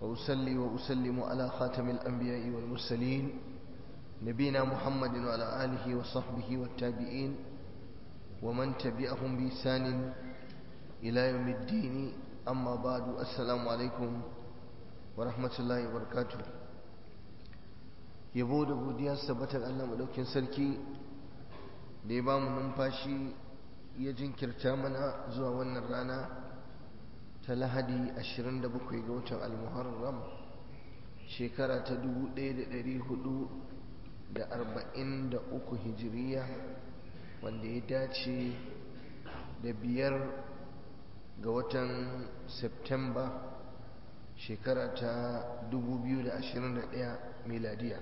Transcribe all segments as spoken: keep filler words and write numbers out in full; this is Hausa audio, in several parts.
وأصلي وأسلم على خاتم الأنبياء والمرسلين نبينا محمد وعلى آله وصحبه والتابعين ومن تبعهم بإحسان إلى يوم الدين أما بعد السلام عليكم ورحمة الله وبركاته yabo da godiya sabbatar Allah madaukin sarki da ya bamu numfashi ya jinkirta mana zuwa wannan rana ta Lahadi ashirin da bakwai ga watan Al-Muharram shekara ta dubu ɗaya da ɗari hudu da arba'in da uku hijiriya wanda ya dace da biyar ga watan Septemba shekara ta dubu biyu da ashirin da ɗaya miladiya.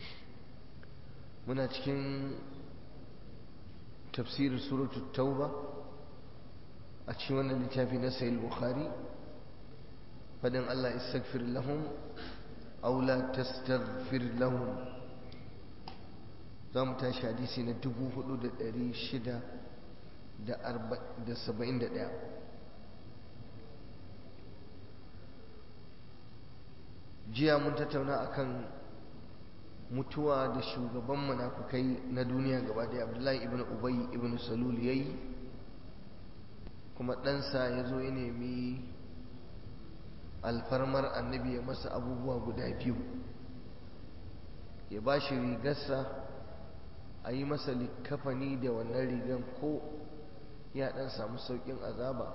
muna cikin tafsirin suratul tauba a cikin wannan littafi na sahih bukhari fadin Allah istaghfir lahum aw la tastaghfir lahum zamu tashi hadisi na dubu hudu da ɗari shida da saba'in da ɗaya. jiya mun tattauna akan mutuwa da shugaban munafukai na duniya gaba da Abdullahi ibn Ubay ibn Salul yayi, kuma ɗansa ya zo ya nemi alfarmar annabi ya masa abubuwa guda biyu, ya ba shi rigarsa a yi masa likafani da wannan rigan ko ya ɗan samu sauƙin azaba.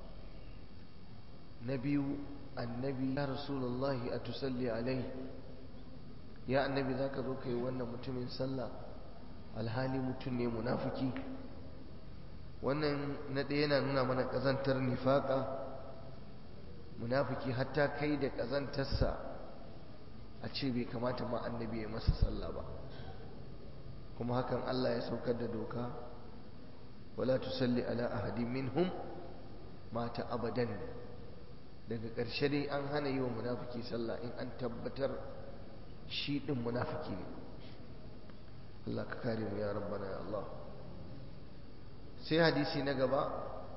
na biyu, annabi ya rasulullahi a tusalli alai, ya annabi za ka zo ka yi wannan mutumin sallah alhali mutum ne munafiki. wannan na ɗaya yana nuna mana ƙazantar nifaƙa, munafiki hatta kai da ƙazantarsa a ce bai kamata ma annabi ya masa sallah ba, kuma hakan Allah ya saukar da doka wala tusalli ala ahadin minhum mata abadan. daga ƙarshe dai an hana yi wa munafiki sallah in an tabbatar shi ɗin munafiki ne. Allah ka kare mu ya rabbana ya Allah. sai hadisi na gaba,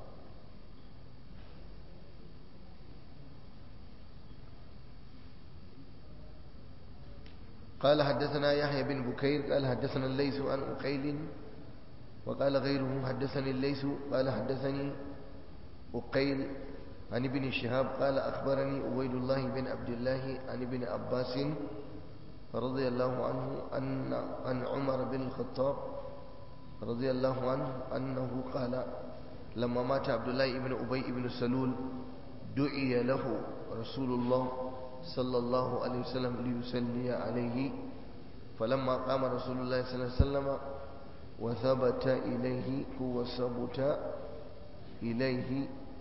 قال حدثنا يحيى بن بكير قال حدثنا الليث عن أقيل وقال غيره حدثني الليث قال حدثني أقيل عن ابن شهاب قال أخبرني عبيد الله بن عبد الله عن ابن عباس رضي الله عنه أن عن عمر بن الخطاب رضي الله عنه أنه قال لما مات عبد الله بن أبي بن سلول دعي له رسول الله صلى الله عليه وسلم ليصلي عليه، فلما قام رسول الله صلى الله عليه وسلم وثبت إليه وثبت إليه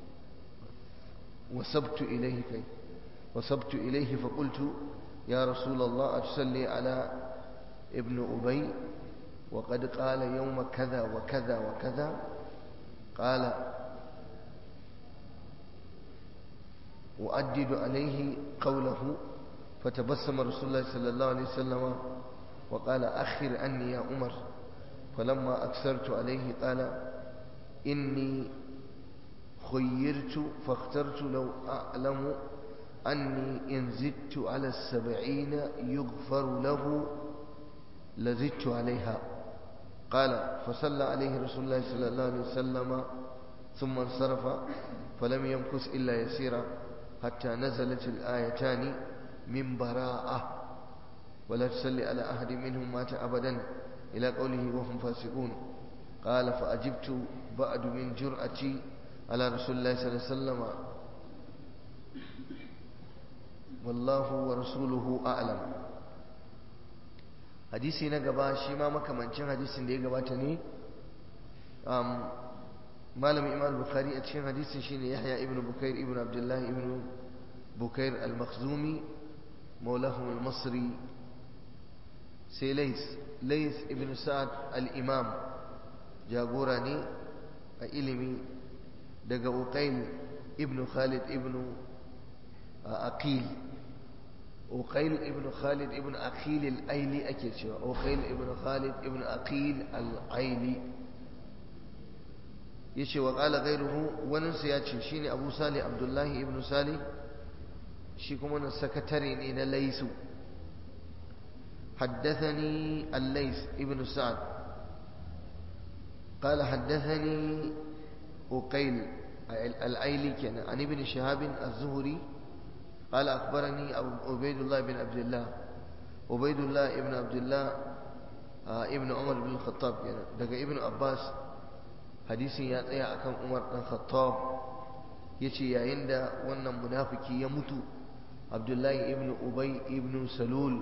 وسبت إليه كي وسبت إليه فقلت يا رسول الله أتصلي على ابن أبي وقد قال يوم كذا وكذا وكذا؟ قال وأدد عليه قوله، فتبسم رسول الله صلى الله عليه وسلم وقال أخر عني يا عمر، فلما أكثرت عليه قال إني خيرت فاخترت لو أعلم أني إن زدت على السبعين يغفر له لزدت عليها. قال فصلى عليه رسول الله صلى الله عليه وسلم ثم انصرف، فلم يمكث إلا يسيرا حتى نزلت الآيتان من براءة ولا تصلي على أحد منهم مات أبدا إلى قوله وهم فاسقون. قال فأجبت بعد من جرأتي على رسول الله صلى الله عليه وسلم والله ورسوله أعلم. hadisi na gaba shi ma makamancin hadisin da ya gabata ne. malamin imam bukhari a cikin hadisin shine yahya ibn bukair ibn abdullah ibn bukair al-makhzumi maulahum al-masri. sai lais lais ibn sa'ad al-imam jagora ne a ilimi daga uqayl ibn khalid ibn aqil. uqayl ibn khalid ibn aqil al-aili ake cewa uqayl ibn khalid ibn aqil al-aili. yace wa qala ghayruhu wannan sai yace shine Abu Salih Abdullah ibn Salih shi kuma na sakatare ne na laisu. حدثني الليث ابن سعد قال حدثني أقيل الأيلي كان عن ابن شهاب الزهري قال أخبرني عبيد الله بن عبد الله عبيد الله ابن عبد الله ابن عمر بن الخطاب كان دقى ابن عباس حديث يا أكم عمر بن الخطاب يشي يا عند وانا منافقي يموت عبد الله ابن أبي ابن سلول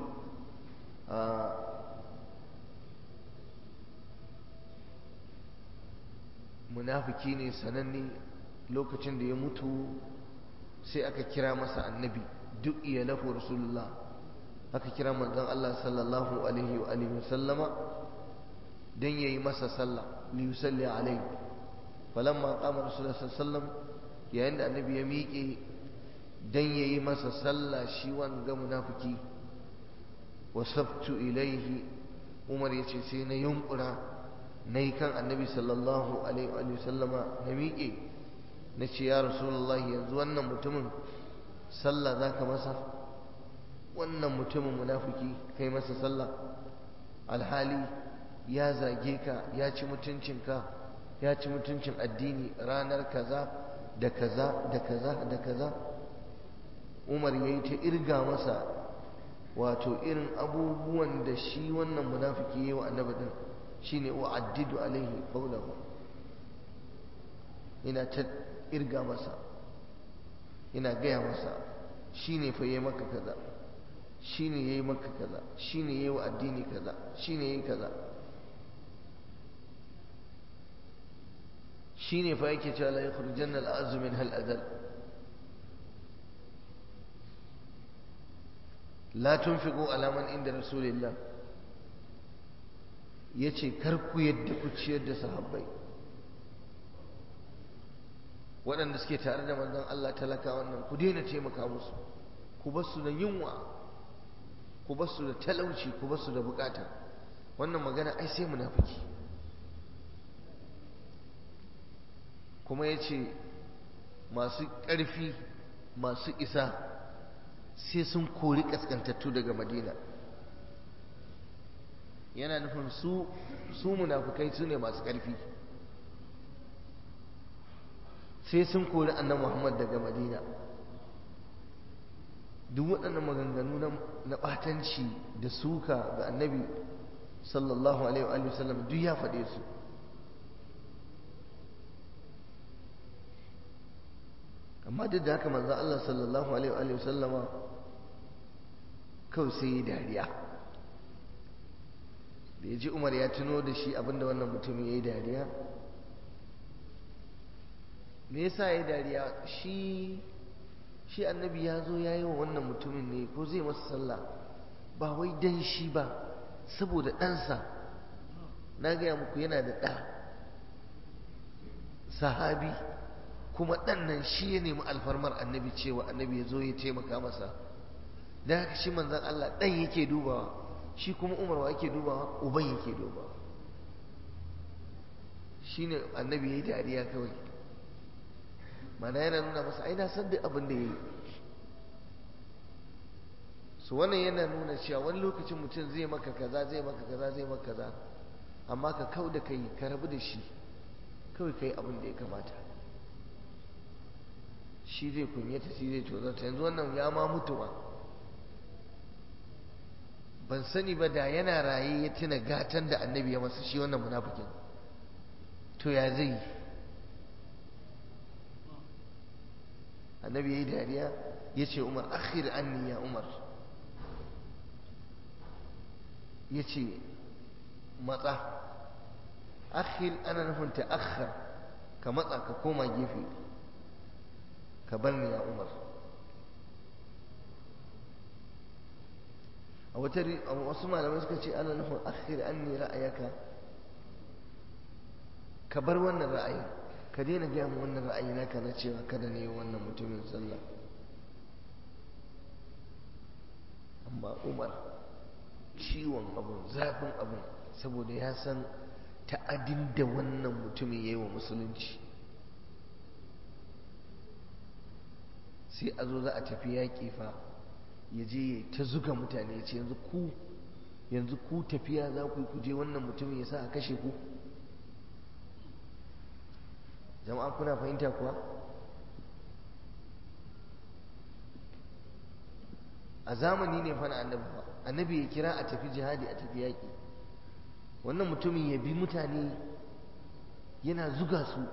munafiki ne sananne lokacin da ya mutu sai aka kira masa annabi duk iya lahu rasulullah aka kira manzon Allah sallallahu alaihi wa alihi wasallama dan yayi masa sallah li yusalli alaihi falamma qama rasulullah sallallahu alaihi wasallam yayin da annabi ya miƙe dan yayi masa sallah shi wanga munafiki wasabtu ilaihi umar yace sai na yunkura nayi kan annabi sallallahu alaihi wa sallama na miƙe nace ya rasulullah yanzu wannan mutumin sallah zaka masa wannan mutumin munafiki kai masa sallah alhali ya zage ka ya ci mutuncinka ya ci mutuncin addini ranar kaza da kaza da kaza da kaza umar yayi ta irga masa wato irin abubuwan da shi wannan munafiki yayi wa annabi din shine wa'addidu alaihi qawluhu ina ta irga masa ina gaya masa shine fa yayi maka kaza shine yayi maka kaza shine yayi wa addini kaza shine yayi kaza shine fa yake cewa la yukhrijanna al-azm min hal adal la tunfiqu ala man inda rasulillah yace kar ku yadda ku ciyar da sahabbai waɗanda suke tare da manzon Allah talaka wannan ku daina taimaka musu ku bar su da yunwa ku bar su da talauci ku bar su da bukata wannan magana ai sai munafiki kuma yace masu ƙarfi masu isa sai sun kori kaskantattu daga madina yana nufin su su munafukai su ne masu ƙarfi sai sun kori annabi Muhammad daga madina duk waɗannan maganganu na ɓatanci da suka ga annabi sallallahu alaihi wa sallam duk ya faɗe su amma duk da haka manzo Allah sallallahu alaihi wa sallama kawai sai ya dariya da ya ji Umar ya tuno da shi abinda wannan mutumin ya yi dariya me yasa ya yi dariya shi shi annabi ya zo ya yi wa wannan mutumin ne ko zai masa sallah ba wai dan shi ba saboda ɗansa na gaya muku yana da ɗa sahabi kuma ɗan nan shi ya nemi alfarmar annabi cewa annabi ya zo ya taimaka masa da haka shi manzan Allah ɗan yake dubawa shi kuma Umar wa yake dubawa uban yake dubawa shi ne annabi ya yi dariya kawai mana yana nuna masa ai na san duk abin da ya yi su wannan yana nuna cewa wani lokacin mutum zai maka kaza zai maka kaza zai maka kaza amma ka kau da kai ka rabu da shi kawai kai abin da ya kamata shi zai kunyata shi zai tozarta yanzu wannan ya ma mutu ma ban sani ba da yana raye ya tuna gatan da annabi ya masa shi wannan munafikin to ya zai yi annabi ya yi dariya ya ce umar akhir anni ya umar ya ce matsa akhir ana nufin ta akhar ka matsa ka koma gefe ka bar ni ya umar a wata wasu malamai suka ce ana nufin akhir anni ra'ayaka ka bar wannan ra'ayi ka daina gaya mu wannan ra'ayi naka na cewa kada ne wannan mutumin sallah amma umar ciwon abun zafin abun saboda ya san ta'adin da wannan mutumin ya yi wa musulunci sai a zo za a tafi yaƙi fa ya je ta zuga mutane ya ce yanzu ku yanzu ku tafiya za ku yi kuje wannan mutumin ya sa a kashe ku. jama'a kuna fahimta kuwa? a zamani ne fa na annabi fa annabi ya kira a tafi jihadi a tafi yaƙi, wannan mutumin ya bi mutane yana zuga su,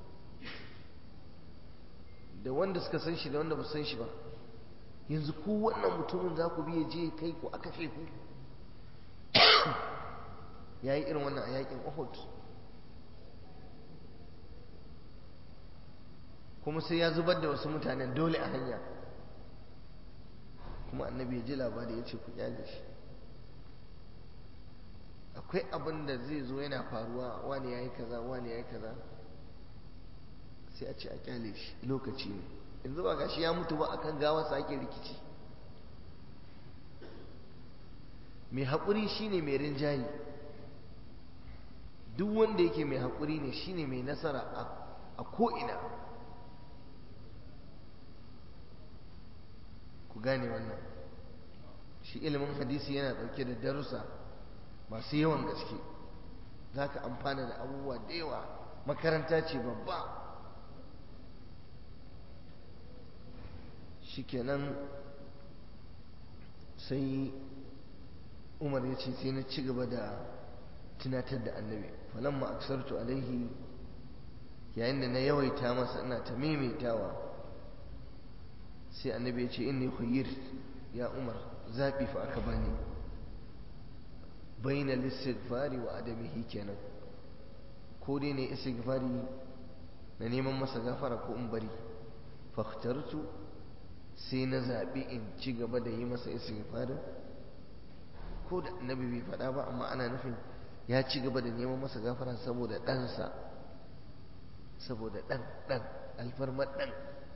da wanda suka san shi da wanda ba san shi ba. yanzu ku wannan mutumin za ku biya je kai ku a kashe ku. ya yi irin wannan a yaƙin Uhud, kuma sai ya zubar da wasu mutanen dole a hanya, kuma annabi ya ji labari ya ce ku kyale shi. akwai abin da zai zo yana faruwa, wani ya yi kaza wani ya yi kaza, sai a ce a kyale shi, lokaci ne. yanzu ba gashi ya mutu ba akan gawarsa ake rikici. mai haƙuri shine mai rinjayi, duk wanda yake mai haƙuri ne shine mai nasara a ko'ina. ku gane wannan. shi ilimin hadisi yana ɗauke da darussa masu yawan gaske, za ka amfana da abubuwa da yawa, makaranta ce babba. shikenan sai Umar ya ce sai na ci gaba da tunatar da annabi, falamma aksartu alaihi, yayin da na yawaita masa ina ta maimaitawa, sai annabi ya ce inni khayyir ya Umar, zaɓi fa aka bani baina listighfari wa adamihi kenan, ko dai ne istighfari na neman masa gafara ko in bari. fakhtartu, sai na zaɓi in ci gaba da yi masa istighfarin, ko da annabi bai faɗa ba, amma ana nufin ya ci gaba da neman masa gafara saboda ɗansa, saboda ɗan ɗan alfarmar ɗan.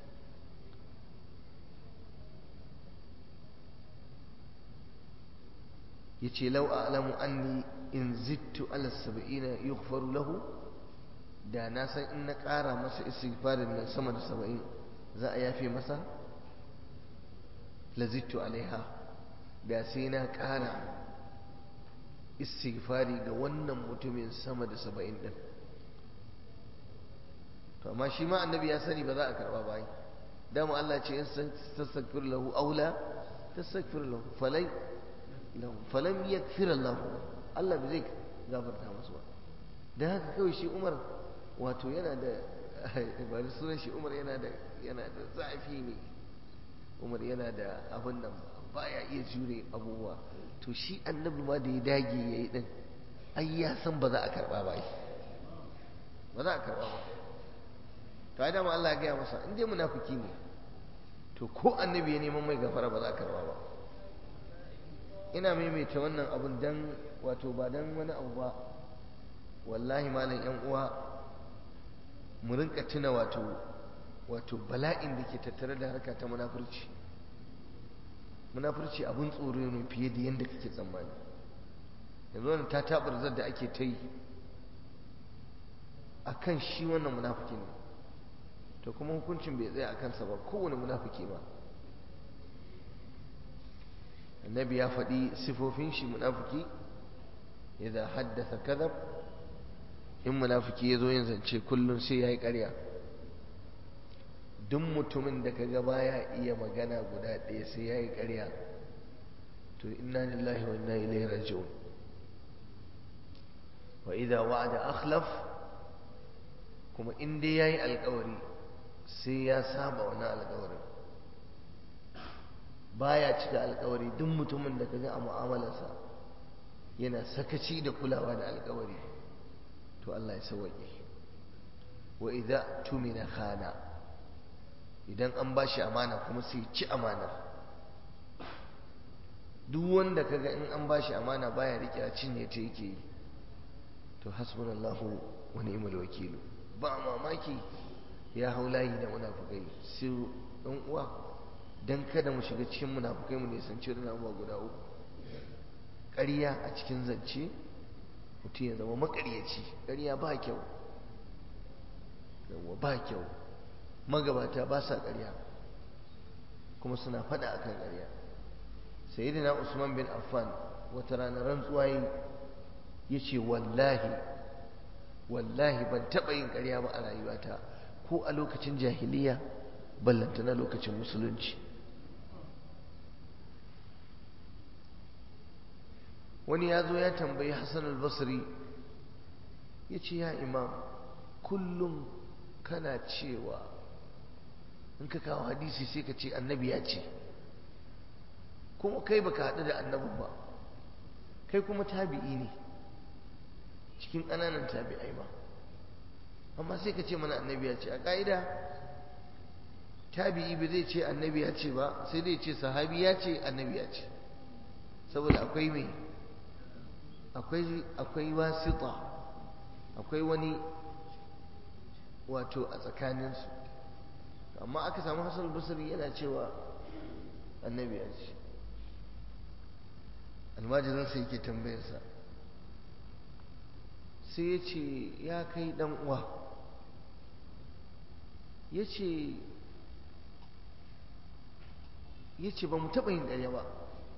ya ce lau a'lamu anni in zittu ala saba'ina yughfaru lahu, da na san in na ƙara masa istighfarin nan sama da saba'in za a yafe masa, lazittu alaiha, da sai na ƙara istighfari ga wannan mutumin sama da saba'in ɗin. to amma shi ma annabi ya sani ba za a karɓa ba. dama Allah ce in tastaghfir lahu aula tastaghfir lahu falai lahu falam yaghfir lahu, Allah bai zai gafarta masa ba. dan haka kawai shi Umar wato yana da ba da sunan shi Umar yana da yana da zafi ne. Umar yana da abin nan baya iya jure abubuwa. to shi annabi ma da ya dage yayi din, ai ya san ba za a karba ba, ba za a karba ba. to ai dama Allah ya gaya masa in dai munafiki ne to ko annabi ya neman mai gafara ba za a karba ba. ina maimaita wannan abun dan wato ba dan wani abu ba, wallahi malam yan uwa mu rinka tuna wato wato bala'in da ke tattare da harka ta munafurci. munafurci abun tsoro ne fiye da yadda kake tsammani. yanzu wannan ta tabarzar da ake ta yi akan shi wannan munafiki ne, to kuma hukuncin bai tsaya a kansa ba, kowane munafiki ba. annabi ya faɗi sifofin shi munafiki, idan haddasa kadhab, in munafiki ya zo yin zance kullum sai ya yi ƙarya. duk mutumin da kaga baya iya magana guda ɗaya sai ya yi ƙarya, to inna lillahi wa inna ilaihi raji'un. wa idza wa'ada akhlaf, kuma in dai yayi alƙawari sai ya saba wannan alƙawarin, baya cika alƙawari. duk mutumin da kaga a mu'amalarsa yana sakaci da kulawa da alƙawari, to Allah ya sauke. wa idza tumina khana, idan an bashi amana kuma sai ci amanar. duk wanda kaga in an bashi amana baya rike a cinye ta yake yi, to hasbunallahu wa ni'mal wakil. ba mamaki ya haulayi da munafikai su dan uwa, dan kada mu shiga cikin munafikai mu ne san cewa abubuwa guda uku. ƙarya a cikin zance, mutum ya zama maƙaryaci, ƙarya ba kyau, yawa ba kyau. magabata ba sa ƙarya, kuma suna fada akan ƙarya. Sayyidina Usman bin Affan wata rana rantsuwa ya ce wallahi wallahi ban taɓa yin ƙarya ba a rayuwata ko a lokacin jahiliya ballanta na lokacin musulunci. wani ya zo ya tambayi Hassan al-Basri ya ce ya imam kullum kana cewa in ka kawo hadisi sai ka ce annabi ya ce kuma kai baka haɗu da annabin ba kai kuma tabi'i ne cikin ƙananan tabi'ai ba amma sai ka ce mana annabi ya ce a ƙa'ida tabi'i ba zai ce annabi ya ce ba sai dai ce sahabi ya ce annabi ya ce saboda akwai mai akwai akwai wasita akwai wani wato a tsakaninsu amma aka samu Hassan al-Basri yana cewa annabi ya ce almajirinsa yake tambayarsa sai ya ce ya kai dan uwa ya ce ya ce ba mu taɓa yin ƙarya ba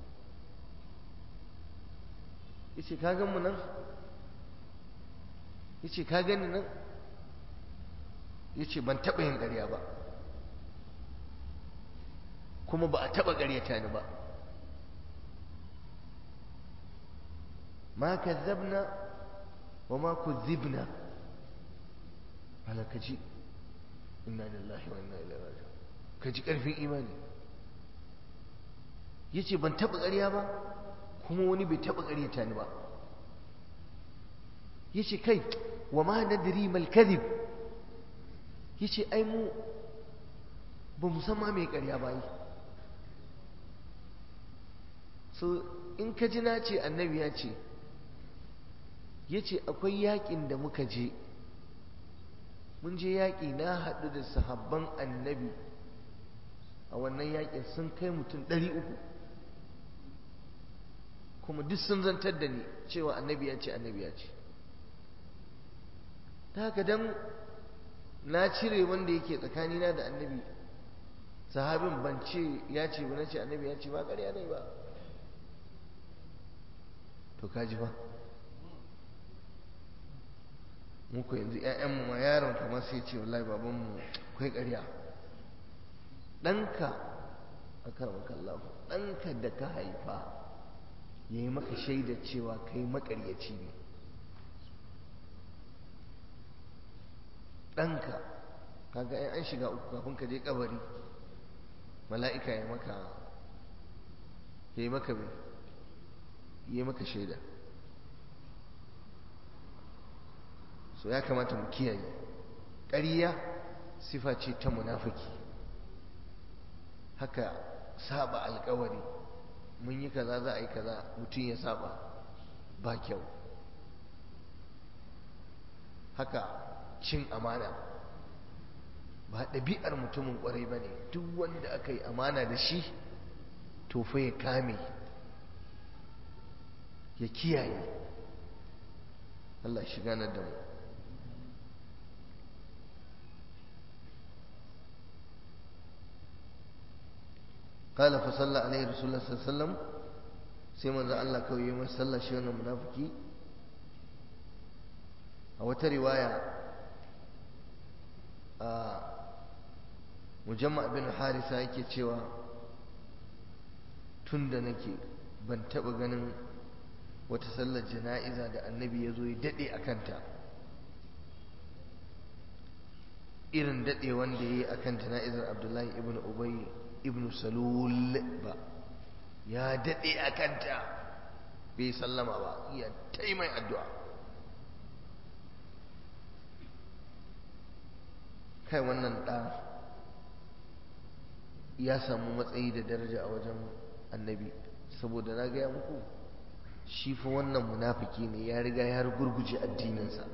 ya ce ka gan mu nan ya ce ka gani nan ya ce ban taɓa yin ƙarya ba kuma ba a taɓa ƙaryata ni ba ma kazzabna wa ma kuzzibna ala kaji inna lillahi wa inna ilaihi raji'un kaji ƙarfin imani yace ban taɓa ƙarya ba kuma wani bai taɓa ƙaryata ni ba yace kai wa ma nadri mal kadhib yace ai mu ba mu san ma mai ƙarya ba yi so in ka ji na ce annabi ya ce yace akwai yaƙin da muka je mun je yaƙi na haɗu da sahabban annabi a wannan yaƙin sun kai mutum ɗari uku kuma duk sun zantar da ni cewa annabi ya ce annabi ya ce ta haka dan na cire wanda yake tsakanina da annabi sahabin ban ce ya ce ba na ce annabi ya ce ba ƙarya ne ba to kaji ba muku yanzu ƴaƴanmu ma yaron kamar sai ce wallahi babanmu akwai ƙarya ɗanka a karamakan Allah ɗanka da ka haifa ya yi maka shaidar cewa kai maƙaryaci ne ɗanka kaga ai an shiga uku kafin ka je kabari mala'ika ya maka ya yi maka mai ya yi maka shaida so ya kamata mu kiyaye ƙarya sifa ce ta munafiki haka saba alƙawari mun yi kaza za a yi kaza mutum ya saba ba kyau haka cin amana ba ɗabi'ar mutumin ƙwarai ba ne duk wanda aka yi amana da shi to fa ya kame ya kiyaye Allah shi ganar da mu قال فصلى عليه رسول الله صلى الله عليه وسلم سيما ذا الله كوي يوم صلى شيئا منافقي أو رواية آه مجمع بن حارثة yake cewa tunda nake ban taba ganin wata sallar jana'iza da annabi ya zo ya dade akanta irin dade wanda yayi akan jana'izar Abdullahi ibn Ubay ibn Salul ba ya dade akanta bai sallama ba ya taimai addu'a kai wannan da ya samu matsayi da daraja a wajen annabi saboda na gaya muku shi fa wannan munafiki ne ya riga ya gurguje addininsa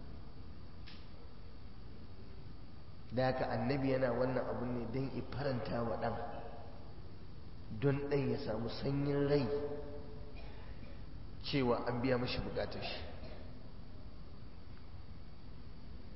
da haka annabi yana wannan abun ne don ya faranta wa ɗan don ɗan ya samu sanyin rai cewa an biya mashi bukatar shi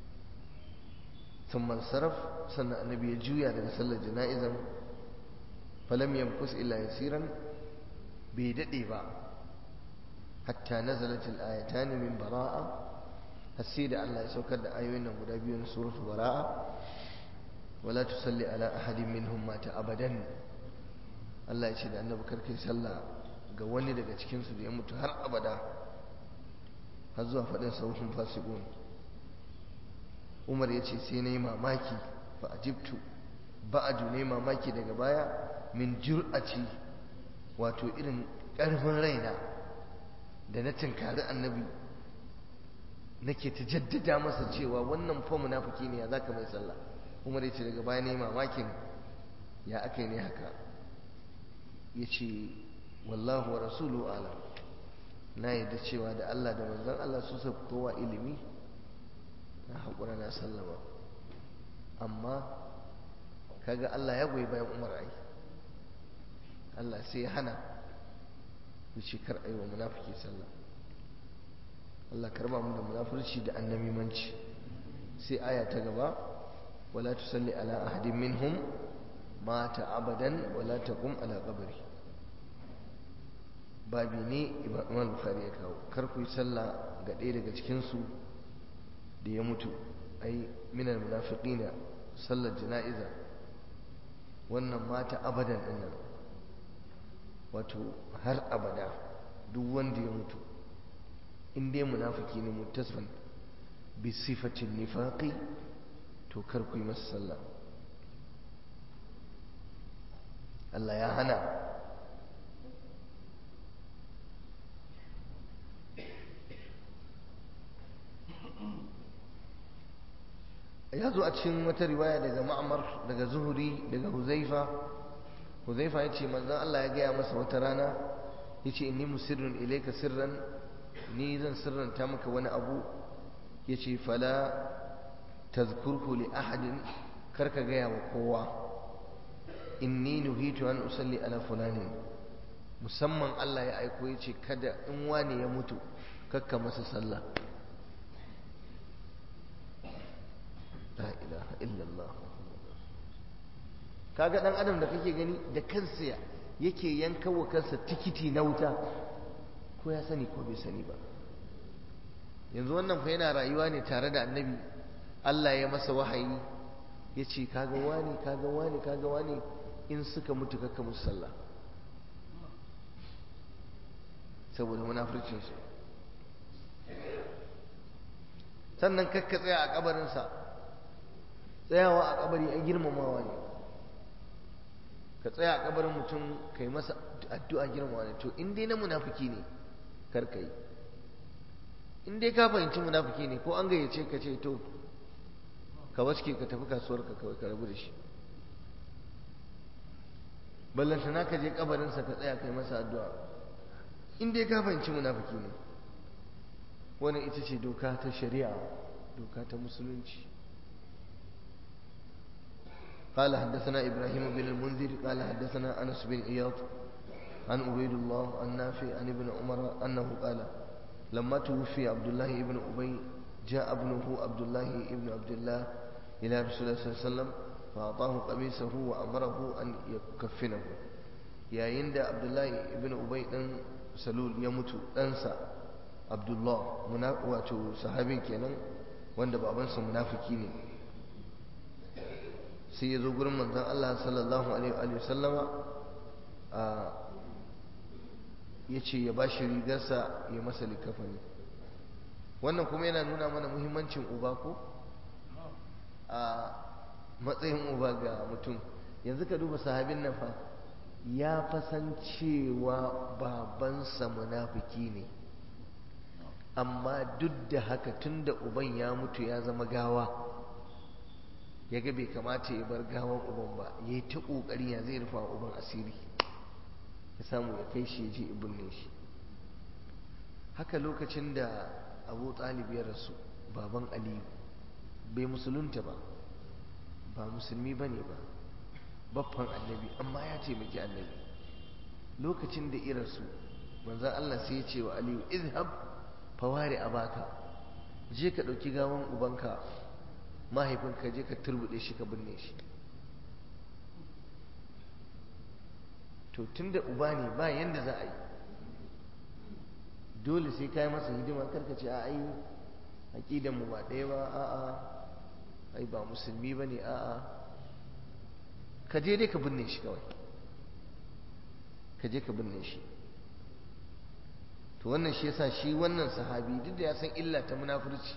sun sarraf sannan annabi ya juya daga sallar jana'izan falam yamkus illa yasiran bai dade ba hatta nazalat al-ayatan min bara'a hasi da Allah ya saukar da ayoyin nan guda biyu na suratul bara'a wala tusalli ala ahadin minhum mata abadan Allah ya ce da annabi karkai sallah ga wani daga cikin su da ya mutu har abada har zuwa fadin sauhun fasiqun Umar ya ce sai na yi mamaki fa ajibtu ba'adu ne mamaki daga baya min jur'aci wato irin ƙarfin raina da na tinkari annabi nake ta jaddada masa cewa wannan fa munafiki ne ya zaka mai sallah Umar ya ce daga baya ne mamakin ya aka ne haka ya ce wallahu wa rasulu alam na yadda cewa da Allah da manzon Allah su sa kowa ilimi na haƙura na sallama amma kaga Allah ya goyi bayan Umar ai Allah sai ya hana ya ce kar aiwa munafiki sallah Allah karba mu da munafurci da annamimanci sai aya ta gaba wala tusalli ala ahadin minhum mata abadan wala taqum ala qabri babi ne Imam Bukhari ya kawo kar ku yi sallah ga ɗaya daga cikin su da ya mutu ai minal munafiqina sallar jana'iza wannan mata abadan din nan wato har abada duk wanda ya mutu in dai munafiki ne muttasfan bi sifatin nifaqi to kar ku yi masa sallah Allah ya hana ya zo a cikin wata riwaya daga Ma'mar daga Zuhri daga Huzaifa Huzaifa yace manzon Allah ya gaya masa wata rana yace inni musirrun ilayka sirran ni zan sirranta maka wani abu yace fala tazkurhu li ahadin karka gaya wa kowa inni nuhitu an usalli ala fulani musamman Allah ya aiko yace kada in wani ya mutu kakka masa sallah la ilaha illallah kaga dan adam da kake gani da kansa yake yanka wa kansa tikiti na wuta ko ya sani ko bai sani ba yanzu wannan fa yana rayuwa ne tare da annabi Allah ya masa wahayi yace kaga wani kaga wani kaga wani in suka mutu kakka musu sallah saboda munafircin su sannan kakka tsaya a kabarin sa tsayawa a kabari a girmamawa ne ka tsaya a kabarin mutum ka yi masa addu'a girmamawa ne to in dai na munafiki ne kar ka yi in dai ka fahimci munafiki ne ko an gayyace ka ce to ka waske ka tafi kasuwar ka kawai ka rabu da shi ballanta na ka je kabarinsa ka tsaya ka yi masa addu'a in dai ka fahimci munafiki ne wannan ita ce doka ta shari'a doka ta musulunci قال حدثنا إبراهيم بن المنذر قال حدثنا أنس بن إياض عن عبيد الله النافع عن ابن عمر أنه قال لما توفي عبد الله بن أبي جاء ابنه عبد الله بن عبد الله إلى رسول الله صلى الله عليه وسلم فأعطاه قميصه وأمره أن يكفنه يا عند عبد الله بن أبي أن سلول يموت أنسى عبد الله واتو صحابي كينا وند بابنسا منافقين sai ya zo gurin manzon Allah sallallahu alaihi wa sallama ya ce ya bashi rigarsa ya masa likafani wannan kuma yana nuna mana muhimmancin uba ko a matsayin uba ga mutum yanzu ka duba sahabin nan fa ya fasancewa babansa munafiki ne amma duk da haka tunda uban ya mutu ya zama gawa ya ga bai kamata ya bar gawan uban ba ya yi ta ƙoƙari ya zai rufa uban asiri ya samu ya kai shi ya je ibin ne shi haka lokacin da abu talib ya rasu baban aliyu bai musulunta ba ba musulmi ba ne ba baffan annabi amma ya taimaki annabi lokacin da ya rasu manzan Allah sai ya ce wa aliyu izhab fawari abaka je ka ɗauki gawan ubanka mahaifinka je ka turbuɗe shi ka binne shi to tunda uba ne ba yanda za a yi, dole sai ka yi masa hidima. Karka ce a ai aqidan mu ba ɗaya ba, a'a ai ba musulmi bane, a'a ka je dai ka binne shi kawai, ka je ka binne shi. to wannan shi yasa shi wannan sahabi duk da ya san illa ta munafurci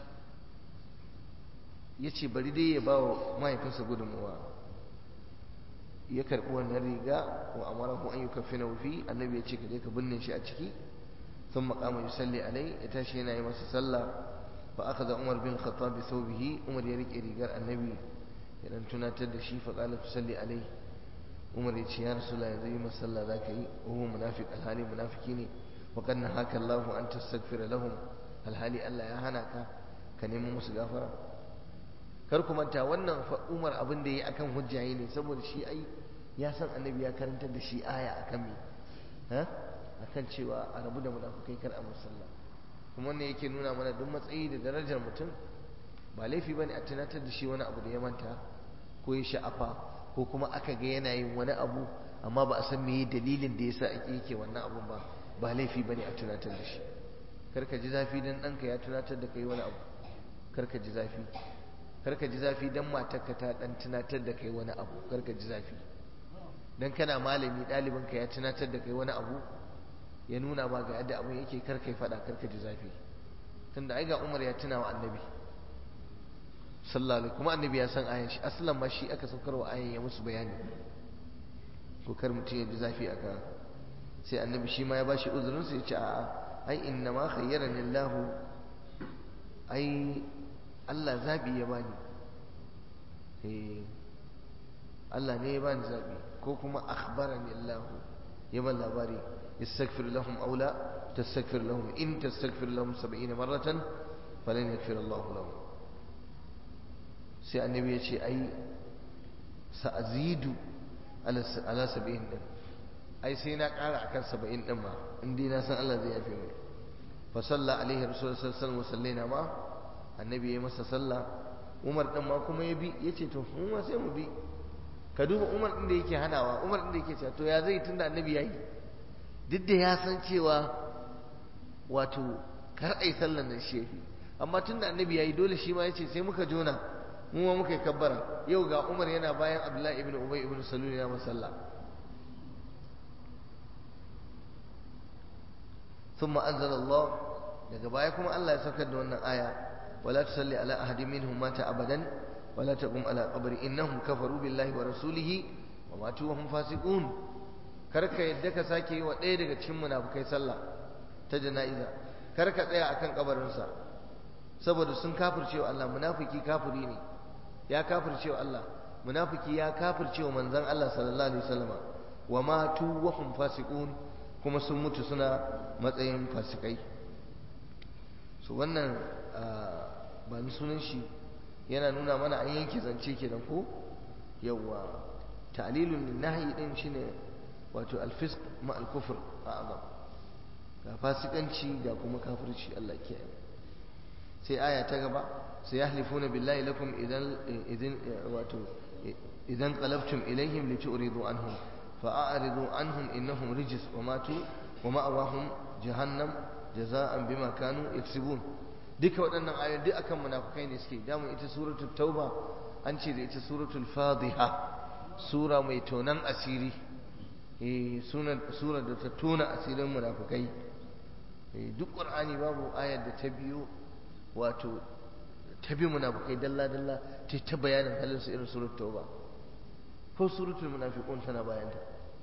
yace bari dai ya ba wa mahaifinsa gudunmuwa, ya karɓi wannan riga wa amarahu an yukaffina fi, annabi ya ce ka je ka binne shi a ciki. ثم قام يصلي عليه يتاشي هنا يمس صلى فأخذ عمر بن الخطاب بثوبه، عمر يريك رجال النبي إذن تناتد شي فقال تصلي عليه. عمر يتشي يا رسول الله زي ما صلى ذاك وهو منافق، الهالي منافقيني وقد نهاك الله أن تستغفر لهم، الهالي ألا يا هناك كان يمو مسغفرا. karku manta wannan fa Umar abin da yayi akan hujjaye ne, saboda shi ai ya san annabi ya karantar da shi aya akan me ha akan cewa a rabu da munafukai kar a musalla. kuma wannan yake nuna mana duk matsayi da darajar mutum ba laifi bane a tunatar da shi wani abu da ya manta ko ya sha'afa, ko kuma aka ga yana yin wani abu amma ba a san meye dalilin da yasa ake yake wannan abun ba, ba laifi bane a tunatar da shi. kar ka ji zafi dan ɗanka ya tunatar da kai wani abu, kar ka ji zafi. kar ka ji zafi dan matarka ta dan tunatar da kai wani abu, kar ka ji zafi. dan kana malami ɗalibinka ya tunatar da kai wani abu, ya nuna ma ga yadda abin yake, kar kai fada, kar ka ji zafi. tunda ai ga Umar ya tuna wa annabi sallallahu alaihi, kuma annabi ya san ayan shi, aslan ma shi aka saukar wa ayan ya musu bayani. ko kar mutum ya ji zafi aka, sai annabi shi ma ya bashi uzurin sa, ya ce a'a ai inna ma khayyarani Allah, ai Allah zabi ya bani, eh Allah ne ya bani zabi, ko kuma akhbarani Allah ya ban labari استغفر لهم أو لا تستغفر لهم إن تستغفر لهم سبعين مرة فلن يغفر الله لهم. سي النبي يقول أي سأزيد على على سبعين دم، أي سينا قال أكن سبعين دم عندي ناس الله زي يفهم. فصلى عليه الرسول صلى الله عليه وسلم وصلينا معه، النبي يمس صلى. عمر دم ما كم يبي يجتو هو ما سيم بي كدوب عمر عندي يكي هناوا، عمر عندي يكي تو يا زي تند النبي ياي duk da ya san cewa wato kar ai sallan nan shefi, amma tun da annabi yayi dole shi ma yace sai muka jona mu ma muka yi kabbara. yau ga Umar yana bayan Abdullahi ibn Ubay ibn Salul yana masalla. thumma anzala Allah, daga baya kuma Allah ya saukar da wannan aya, wala tusalli ala ahadin minhum mata abadan wala taqum ala qabri innahum kafaru billahi wa rasulihi wa matu wa hum fasiqun. karka yadda ka sake yi wa ɗaya daga cikin munafukai sallah ta jana'iza, karka tsaya akan kabarinsa, saboda sun kafircewa Allah. munafiki kafiri ne, ya kafircewa Allah. munafiki ya kafircewa manzon Allah sallallahu alaihi wasallam. wa matu wa hum fasiqun, kuma sun mutu suna matsayin fasikai. so wannan ba ni sunan shi yana nuna mana an yanke zance kenan ko yawa. ta'lilun nahyi din shine wato alfisq ma alkufr a'zam, ga fasikanci ga kuma kafirci, Allah kiyaye. sai aya ta gaba, sai yahlifuna billahi lakum idan idan wato idan qalabtum ilayhim litu'ridu anhum fa'aridu anhum innahum rijs wa matu wa ma'awahum jahannam jazaan bima kanu yaksubun. duka waɗannan ayoyi duk akan munafikai ne suke. damu ita suratul tauba an ce da ita suratul fadhiha, sura mai tonan asiri, sura da ta tona asirin munafukai. duk qur'ani babu ayar da ta biyo wato ta bi munafukai dalla dalla ta ta bayanin halin su irin suratul tauba, ko suratul munafiqun tana bayanta.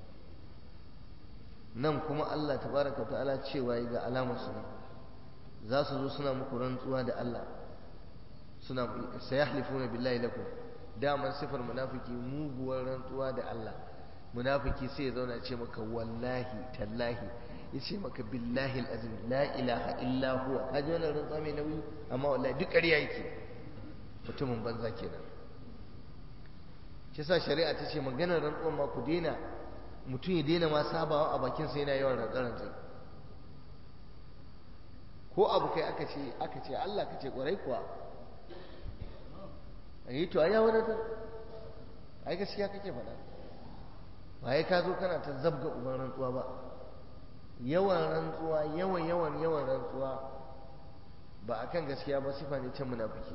nan kuma Allah tabaraka ta'ala cewa ga alamar su za su zo suna muku rantsuwa da Allah, suna sayahlifuna billahi lakum. daman sifar munafiki muguwar rantsuwa da Allah. munafiki sai ya zauna ce maka wallahi tallahi, ya ce maka billahi alazim la ilaha illa huwa. kaji wannan rantsuwa mai nauyi, amma wallahi duk ƙarya yake, mutumin banza kenan. shi sa shari'a ta ce maganar rantsuwa ma ku daina, mutum ya daina ma sabawa a bakin sa yana yawan rantsa-rantsa. ko abu kai aka ce aka ce Allah ka ce kwarai kuwa, ayi to ai ya wadatar, ai gaskiya kake faɗa. ba ya ka zo kana ta zabga uban rantsuwa ba, yawan rantsuwa yawan yawan yawan rantsuwa ba akan gaskiya ba sifa ne can munafiki.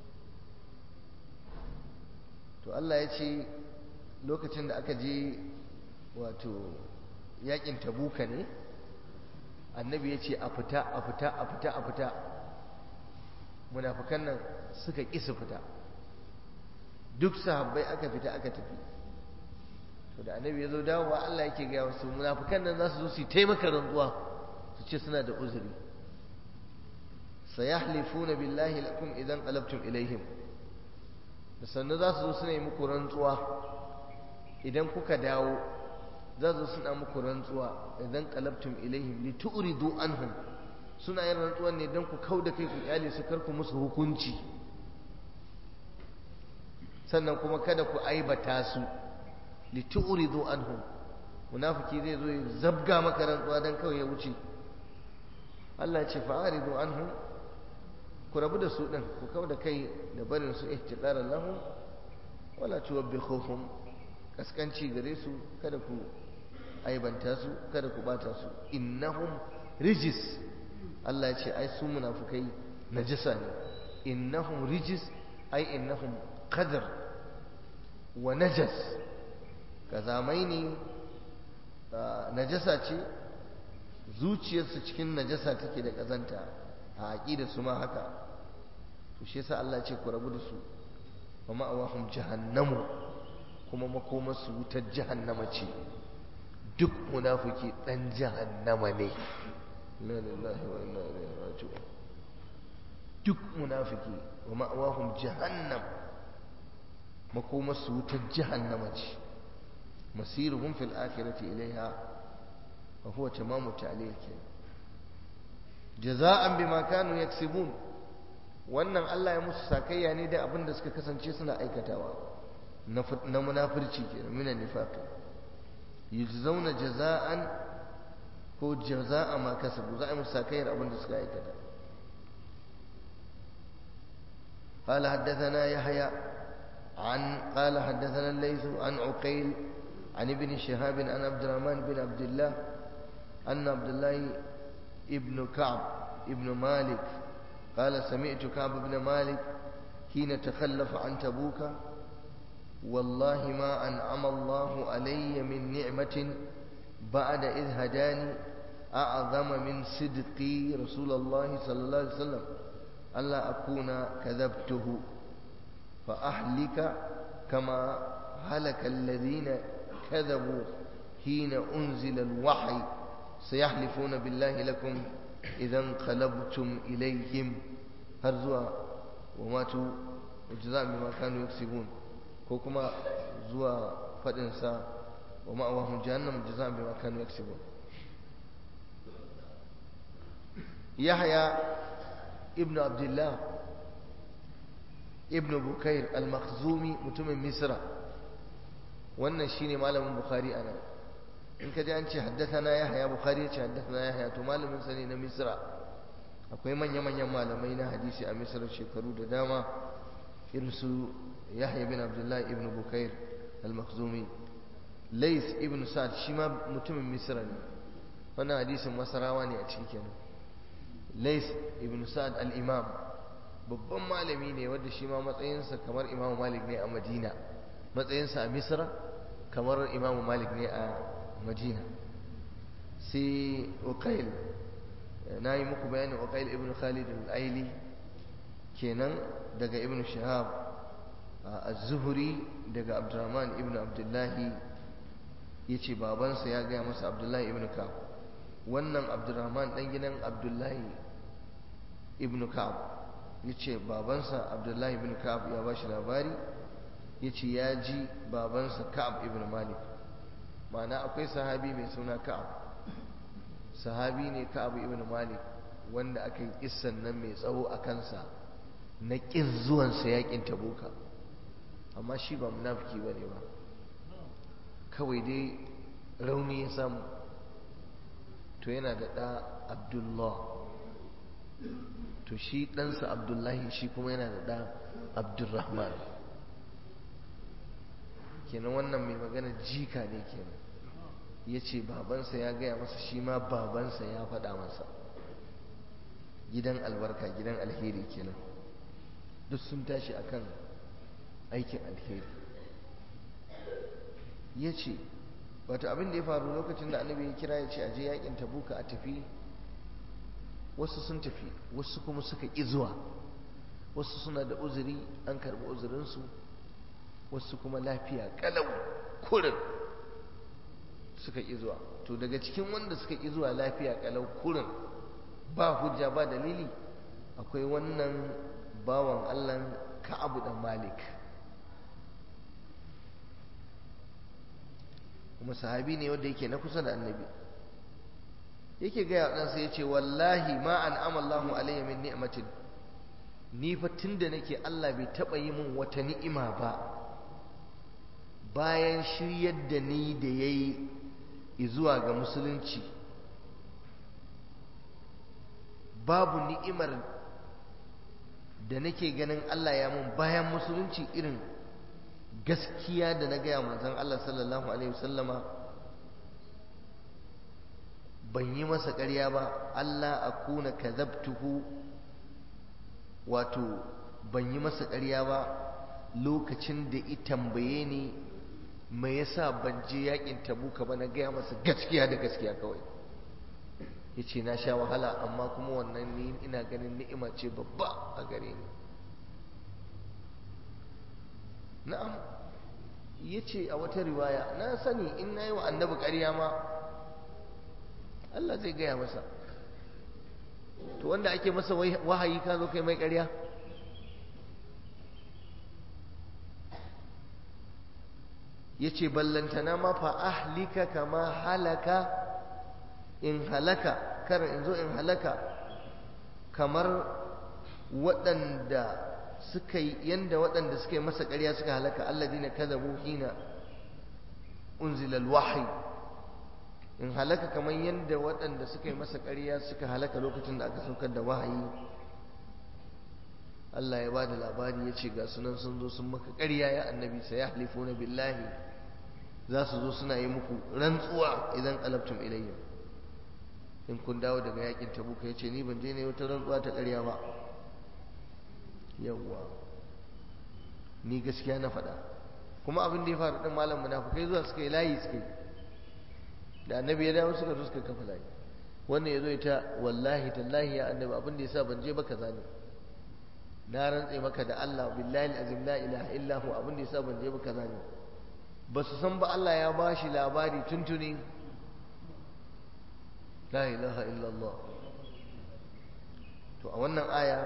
to Allah ya ce lokacin da aka je wato yakin tabuka ne, annabi ya ce a fita a fita a fita a fita, munafikan nan suka ƙi su fita, duk sahabbai aka fita aka tafi. to da annabi ya zo dawowa Allah yake gaya wasu munafikan nan za su zo su yi taimaka rantsuwa su ce suna da uzuri. sayahlifuna billahi lakum idan qalabtum ilaihim, da sannu za su zo suna yi muku rantsuwa idan kuka dawo, za su suna muku rantsuwa idan qalabtum ilaihim li tu'ridu anhum, suna yin rantsuwan ne don ku kauda kai ku kyale su kar ku musu hukunci, sannan kuma kada ku aibata su. li tu'ridu anhum, munafiki zai zo ya zabga maka rantsuwa dan kawai ya wuce. Allah ya ce fa'aridu anhum, ku rabu da su din, ku kauda kai da barin su ihtiqaran lahum wala tuwabbihuhum, kaskanci gare su, kada ku aibanta su, kada ku bata su. innahum rijis, Allah ya ce ai su munafikai najasa ne. innahum rijis ai innahum qadar wa najas, kazamai ne, najasa ce, zuciyarsu cikin najasa take da kazanta, a aqida su ma haka. to shi yasa Allah ya ce ku rabu da su, wa ma'awahum jahannamu, kuma makomarsu wutar jahannama ce. duk munafiki dan jahannama ne. inna lillahi wa inna ilaihi raji'un. duk munafiki wa ma'awahum jahannam, makomarsu wutar jahannama ce. masiruhum fil akhirati ilaiha wa huwa tamamu ta'lil. jaza'an bima kanu yaksibun, wannan Allah ya musu sakayya ne da abin da suka kasance suna aikatawa na munafirci kenan, minan nifaqi. yujzauna jaza'an ko jaza'a ma kasabu, za a musu sakayyar abin da suka aikata. قال حدثنا يحيى عن قال حدثنا الليث عن عقيل عن ابن شهاب عن عبد الرحمن بن عبد الله أن عبد الله ابن كعب ابن مالك قال سمعت كعب بن مالك حين تخلف عن تبوك والله ما أنعم الله علي من نعمة بعد إذ هداني أعظم من صدقي رسول الله صلى الله عليه وسلم ألا أكون كذبته فأهلك كما هلك الذين كذبوا حين أنزل الوحي سيحلفون بالله لكم إذا انقلبتم إليهم هرزوا وماتوا وجزاء بما كانوا يكسبون كوكما زوا فدنسا ومأواهم جهنم جزاء بما كانوا يكسبون. يحيى ابن عبد الله ابن بكير المخزومي متم مصر، wannan shine malamin bukhari ana. in ka ji an ce haddathana yahya, bukhari ya ce haddathana yahya, to malamin sa ne na misra. akwai manya manyan malamai na hadisi a misra shekaru da dama, irin su yahya bin abdullah ibn bukair al-makhzumi. lays ibn sa'd shi ma mutumin misra ne, wannan hadisin masarawa ne a cikin kenan. lays ibn sa'd al-imam babban malami ne wanda shi ma matsayinsa kamar imamu malik ne a madina, matsayinsa a misra kamar imamu malik ne a madina. sai uqail, na yi muku bayanin uqail ibn khalid al-aili kenan, daga ibn shihab az-zuhri daga abdurrahman ibn abdullahi, yace babansa ya gaya masa abdullahi ibn ka'ab. wannan abdurrahman dan gidan abdullahi ibn ka'ab yace babansa abdullahi ibn ka'ab ya bashi labari, yace ya ji babansa Ka'ab ibn Malik. ma'ana akwai sahabi mai suna Ka'ab, sahabi ne Ka'ab ibn Malik wanda aka yi kissan nan mai tsawo a kansa na ƙin zuwansa yakin Tabuka, amma shi ba munafiki bane ba, kawai dai rauni ya samu. to yana da ɗa Abdullah, to shi ɗansa Abdullahi shi kuma yana da ɗa Abdurrahman. kenan wannan mai magana jika ne kenan. Ya ce babansa ya gaya masa, shi ma babansa ya faɗa masa. Gidan albarka, gidan alheri kenan, duk sun tashi akan aikin alheri. Ya ce wata abin da ya faru lokacin da annabi ya kira ya ce aje yakin tabuka a tafi, wasu sun tafi, wasu kuma suka ƙi zuwa. Wasu suna da uzuri, an karɓi uzurinsu, wasu kuma lafiya ƙalau kurin suka ƙi zuwa. To daga cikin wanda suka ƙi zuwa lafiya ƙalau kurin ba hujja ba dalili, akwai wannan bawan Allah Ka'abu dan Malik, kuma sahabi ne wanda yake na kusa da annabi. Yake gaya ɗansa ya ce wallahi ma an amallahu alayya min ni'matin, ni fa tunda nake Allah bai taɓa yi min wata ni'ima ba bayan shiryar da ni da ya yi zuwa ga musulunci. Babu ni'imar da nake ganin Allah ya mun bayan musulunci irin gaskiya da na gaya manzon Allah sallallahu alaihi wasallama, ban yi masa ƙarya ba. Allah akuna kadhabtuhu, wato ban yi masa ƙarya ba lokacin da i tambaye ni me yasa ban je yakin tabuka ba, na gaya masa gaskiya da gaskiya kawai. Yace na sha wahala, amma kuma wannan ni ina ganin ni'ima ce babba a gare ni. Na'am, yace a wata riwaya, na sani in nayi wa annabi ƙarya ma Allah zai gaya masa. To wanda ake masa wahayi ka zo kai mai ƙarya? Yace ballantana ma fa ahlika kama halaka, in halaka kar in zo in halaka kamar waɗanda suka yi yanda waɗanda suka yi masa ƙarya suka halaka. alladina kadhabu hina unzila alwahyi, in halaka kamar yanda waɗanda suka yi masa ƙarya suka halaka lokacin da aka saukar da wahayi. Allah ya bada labari ya ce ga sunan sun zo sun maka ƙarya ya annabi, sayahlifuna billahi, za su zo suna yi muku rantsuwa idan qalabtum ilayya, in kun dawo daga yakin tabuka. Ya ce ni ban je ne wata rantsuwa ta ƙarya ba, yawwa ni gaskiya na faɗa. Kuma abin da ya faru ɗin malam munafukai zuwa suka yi layi suka yi, da annabi ya dawo suka zo suka kafa layi. Wannan ya zo ya ta wallahi tallahi ya annabi abin da ya sa ban je ba kaza ne, na rantse maka da Allah billahi azim la ilaha illa hu, abin da ya sa ban je ba kaza ne. Ba su san ba Allah ya ba shi labari tuntuni. La ilaha illallah. To a wannan aya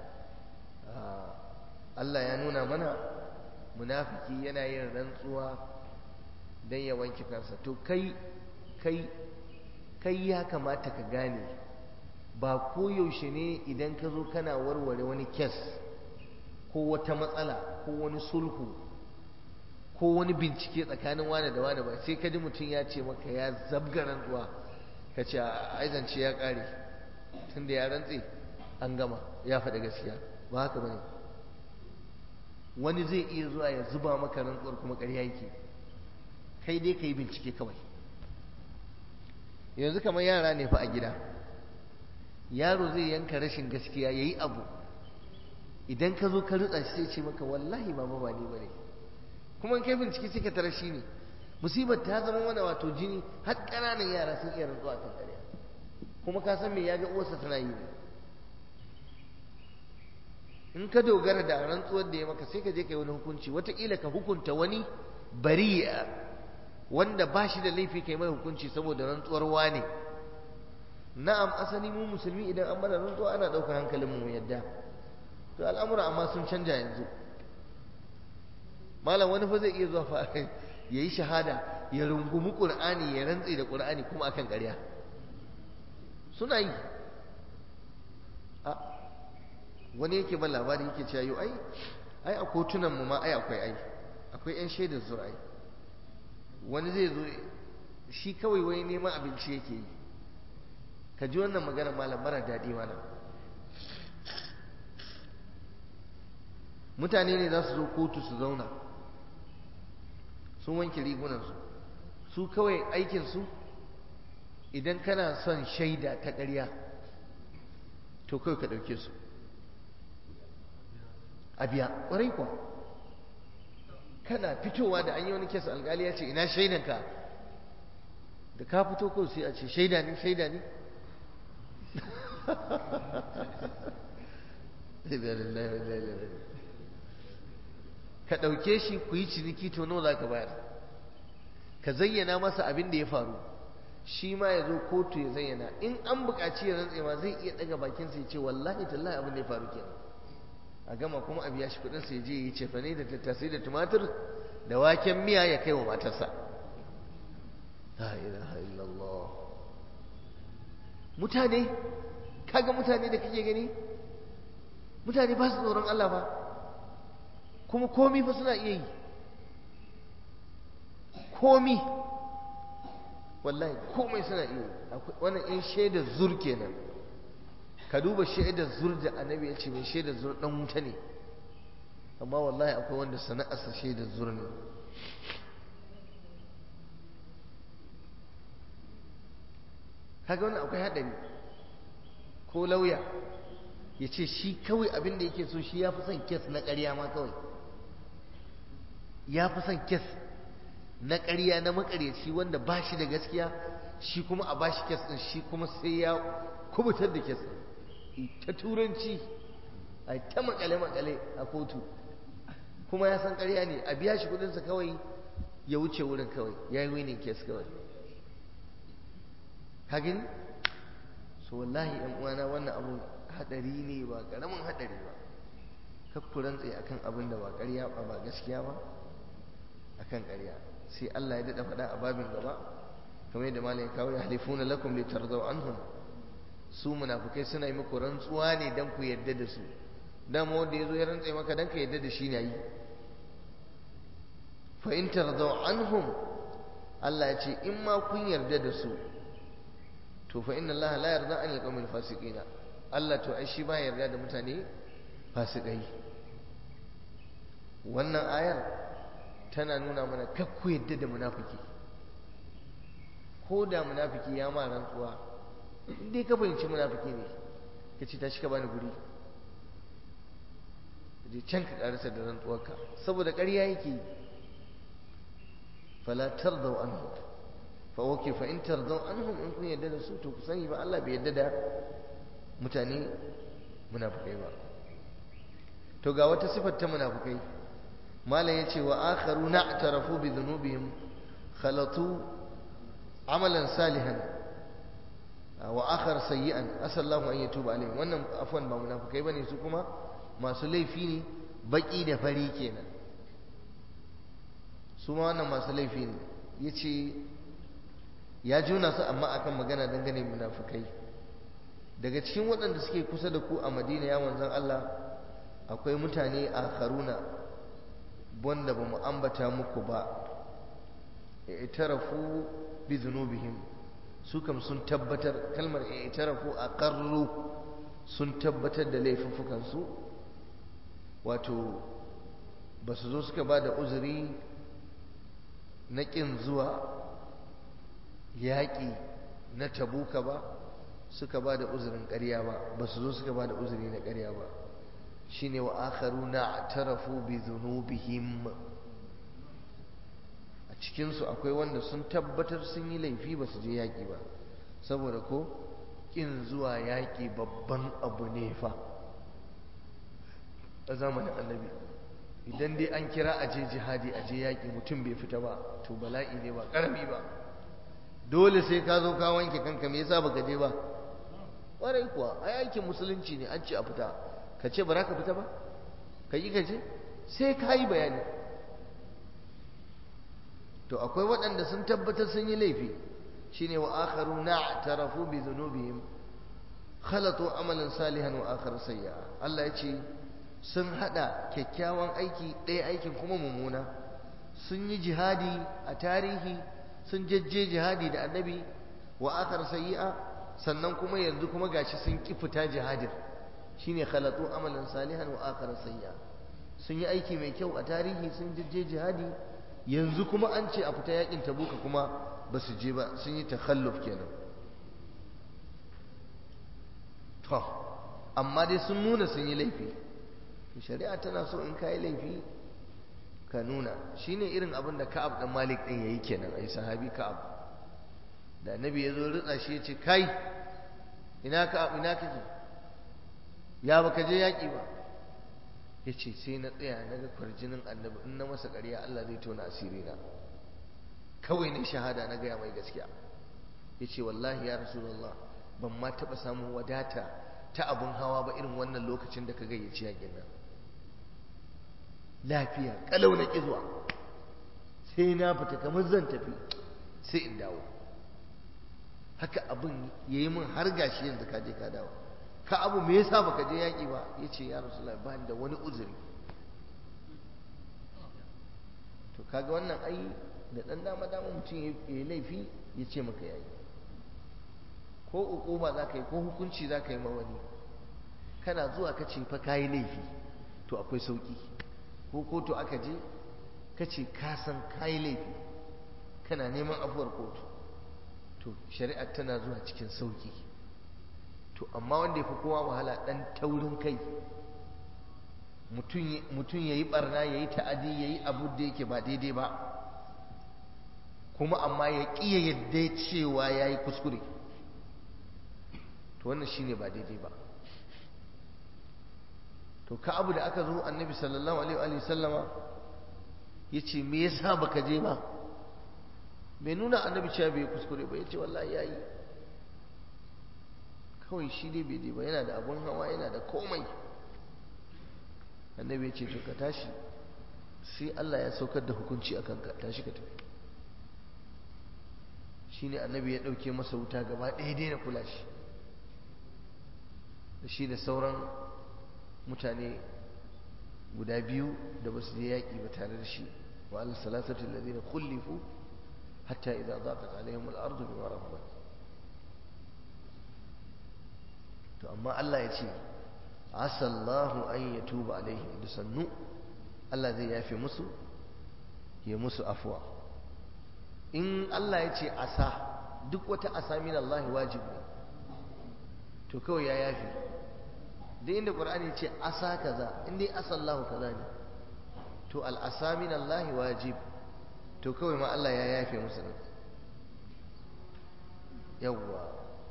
Allah ya nuna mana munafiki yana yin rantsuwa don ya wanke kansa. To kai kai kai ya kamata ka gane ba koyaushe ne idan ka zo kana warware wani kes ko wata matsala ko wani sulhu ko wani bincike tsakanin wane da wane ba sai ka ji mutum ya ce maka ya zabga rantsuwa ka ce a zance ya ƙare tunda ya rantse an gama, ya faɗi gaskiya. Ba haka bane. Wani zai iya zuwa ya zuba maka rantsuwar kuma ƙarya yake, kai dai ka yi bincike kawai. Yanzu kamar yara ne fa a gida, yaro zai yanka rashin gaskiya ya yi abu, idan ka zo ka rutsa shi sai ce maka wallahi ba ba ni bane, kuma in kai bincike sai ka tarar shi ne. Musibar ta zama mana wato jini, har ƙananan yara sun iya rantsuwa kan ƙarya, kuma ka san me ya ga uwarsa tana yi ne. In ka dogara da rantsuwar da ya maka sai ka je ka yi wani hukunci, wataƙila ka hukunta wani bari'a wanda ba shi da laifi kai mai hukunci saboda rantsuwar wane. Na'am, asali mu musulmi idan an mana rantsuwa ana ɗaukar hankalin mu yadda. To al'amura amma sun canja yanzu. Malam wani fa zai iya zuwa fa ya yi shahada ya rungumi ƙur'ani ya rantse da ƙur'ani kuma akan ƙarya suna yi. A wani yake ban labari yake cewa yau ai ai a kotunan mu ma ai akwai ai akwai yan shaidar zuwa ai. Wani zai zo shi kawai wai neman abinci yake yi, ka ji wannan magana malam mara daɗi malam. Mutane ne za su zo kotu su zauna, sun wanke rigunansu su kawai aikinsu idan kana son shaida ta ƙarya to kawai ka ɗauke su a biya ƙwarai kuwa kana fitowa da an yi wani kesa alƙali ya ce ina shaidanka da ka fito kawai sai a ce shaida ne shaida ne ka ɗauke shi ku yi ciniki to nawa za ka bayar ka zayyana masa abin da ya faru shi ma ya zo kotu ya zayyana in an buƙaci ya rantse ma zai iya ɗaga bakinsa ya ce wallahi tallahi abin da ya faru kenan a gama kuma a biya shi kuɗinsa ya je ya yi cefane da tattasai da tumatir da waken miya ya kai wa matarsa la ilaha illallah mutane kaga mutane da kake gani mutane ba su tsoron Allah ba kuma komi fa suna iya yi komi wallahi komai suna iya yi wannan in shaidar zur kenan ka duba shaidar zur da annabi ya ce mai shaidar zur dan wuta ne amma wallahi akwai wanda sana'arsa shaidar zur ne kaga wannan akwai haɗari ko lauya ya ce shi kawai abin da yake so shi ya fi son kes na ƙarya ma kawai ya fi son kes na ƙarya na makaryaci wanda ba shi da gaskiya shi kuma a ba shi kes ɗin shi kuma sai ya kubutar da kes ɗin ta turanci a ta makale-makale a kotu kuma ya san ƙarya ne a biya shi kudinsa kawai ya wuce wurin kawai ya yi winning kes kawai hagin so wallahi yan uwana wannan abu hadari ne ba karamin hadari ba kakku rantse akan abin da ba ƙarya ba ba gaskiya ba akan ƙarya sai Allah ya dada faɗa a babin gaba kamar yadda malam ya kawo ya halifuna lakum li tardaw anhum su munafikai suna yi muku rantsuwa ne dan ku yadda da su dama wanda yazo ya rantse maka dan ka yadda da shi ne yi fa in tardaw anhum Allah ya ce in ma kun yarda da su to fa inna Allah la yarda an al-qawmil fasiqina Allah to ai shi ba yarda da mutane fasikai wannan ayar tana nuna mana kakku yadda da munafiki ko da munafiki ya ma rantsuwa indai ka fahimci munafiki ne ka ce tashi ka bani guri je can ka karasa da rantsuwarka saboda ƙarya yake fala tardaw anhu fa okay fa in tardaw anhum in kun yadda da su to ku sani ba Allah bai yadda da mutane munafikai ba to ga wata sifar ta munafikai malam yace wa akharuna atarafu bi dhunubihim khalatu amalan salihan wa akhar sayyi'an asallahu an yatuba alaihim wannan afwan ba munafikai bane su kuma masu laifi ne baki da fari kenan su ma wannan masu laifi ne yace ya juna su amma akan magana dangane munafikai daga cikin waɗanda suke kusa da ku a Madina ya manzon Allah akwai mutane akharuna wanda ba mu ambata muku ba i'tarafu bi dhunubihim su kam sun tabbatar kalmar i'tarafu aqarru sun tabbatar da laifuffukan su wato ba su zo suka ba da uzuri na ƙin zuwa yaƙi na tabuka ba suka ba da uzurin ƙarya ba ba su zo suka ba da uzuri na ƙarya ba shine wa akharuna tarafu bi dhunubihim a cikin su akwai wanda sun tabbatar sun yi laifi ba su je yaƙi ba saboda ko ƙin zuwa yaƙi babban abu ne fa a zamanin annabi idan dai an kira a je jihadi a je yaƙi mutum bai fita ba to bala'i ne ba ƙarami ba dole sai ka zo ka wanke kanka me yasa baka je ba ƙwarai kuwa ai aikin musulunci ne an ce a fita ka ce ba za ka fita ba ka yi ka je sai ka yi bayani to akwai waɗanda sun tabbatar sun yi laifi shine wa akharu na'tarafu bi dhunubihim khalatu amalan salihan wa akhar sayya Allah ya ce sun hada kyakkyawan aiki ɗaya aikin kuma mummuna sun yi jihadi a tarihi sun jajje jihadi da annabi wa akhar sayya sannan kuma yanzu kuma gashi sun ki fita jihadin shine khalatu amalan salihan wa akhar sayya sun yi aiki mai kyau a tarihi sun jajje jihadi yanzu kuma an ce a fita yakin tabuka kuma ba su je ba, sun yi takhalluf kenan. to amma dai sun nuna sun yi laifi. Shari'a tana so in kai laifi ka nuna. Shine irin abin da Ka'ab dan Malik din yayi kenan, ai sahabi Ka'ab. Da Annabi ya zo ritsa shi ya ce kai ina Ka'ab ina kake, ya baka je yaki ba. Ya ce sai na tsaya na ga kwarjinin Annabi, in na masa ƙarya Allah zai tona asiri na, kawai ne shahada na gaya mai gaskiya. Ya ce wallahi ya Rasulullah ban ma taɓa samun wadata ta abin hawa ba irin wannan lokacin da ka gayyaci yakin nan. Lafiya kalau na ƙi zuwa, sai na fita kamar zan tafi sai in dawo. Haka abin ya yi min har gashi yanzu ka je ka dawo. Ka abu me yasa baka je yaƙi ba? Ya ce ya Rasulullah ba da wani uzuri. To kaga wannan ai da ɗan dama dama mutum ya yi laifi ya ce maka yayi. Ko uquba za ka yi ko hukunci za ka yi ma wani, kana zuwa ka ce fa ka yi laifi to akwai sauƙi. Ko kotu aka je ka ce ka san ka yi laifi kana neman afuwar kotu, to shari'ar tana zuwa cikin sauƙi. To amma wanda ya fi kowa wahala ɗan taurin kai, mutum ya yi ɓarna ya yi ta'adi ya yi abu da yake ba daidai ba, kuma amma ya ƙiya yadda cewa ya yi kuskure, to wannan shine ba daidai ba. To ka abu da aka zo Annabi sallallahu alaihi wa sallama ya ce me yasa baka je ba, bai nuna Annabi cewa bai kuskure ba, ya ce wallahi yayi, kawai shi dai bai je ba, yana da abun hawa yana da komai. Annabi ya ce to ka tashi sai Allah ya saukar da hukunci akan ka, tashi ka tafi. Shine Annabi ya dauke masa wuta gaba ɗaya dai na kula shi da shi da sauran mutane guda biyu da basu je yaƙi ba tare da shi. wa al salasati alladhina khulifu hatta idza daqat alaihim al-ardu bima rahabat. to amma Allah ya ce asallahu an yatuba alaihim, da sannu Allah zai yafe musu ya musu afwa. In Allah ya ce asa, duk wata asa min Allah wajib ne, to kawai ya yafe. da inda Qur'ani ya ce asa kaza, in dai asallahu kaza ne, to al-asa min Allah wajib, to kawai ma Allah ya yafe musu ne. yawwa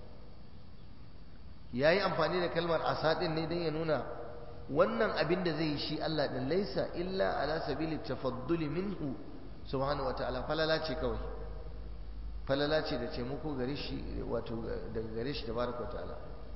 yayi amfani da kalmar asa din ne dan ya nuna wannan abin da zai yi shi Allah din laisa illa ala sabili tafadduli minhu subhanahu wataala, falala ce kawai, falala ce da taimako gare shi, wato daga gare shi tabaraka wataala.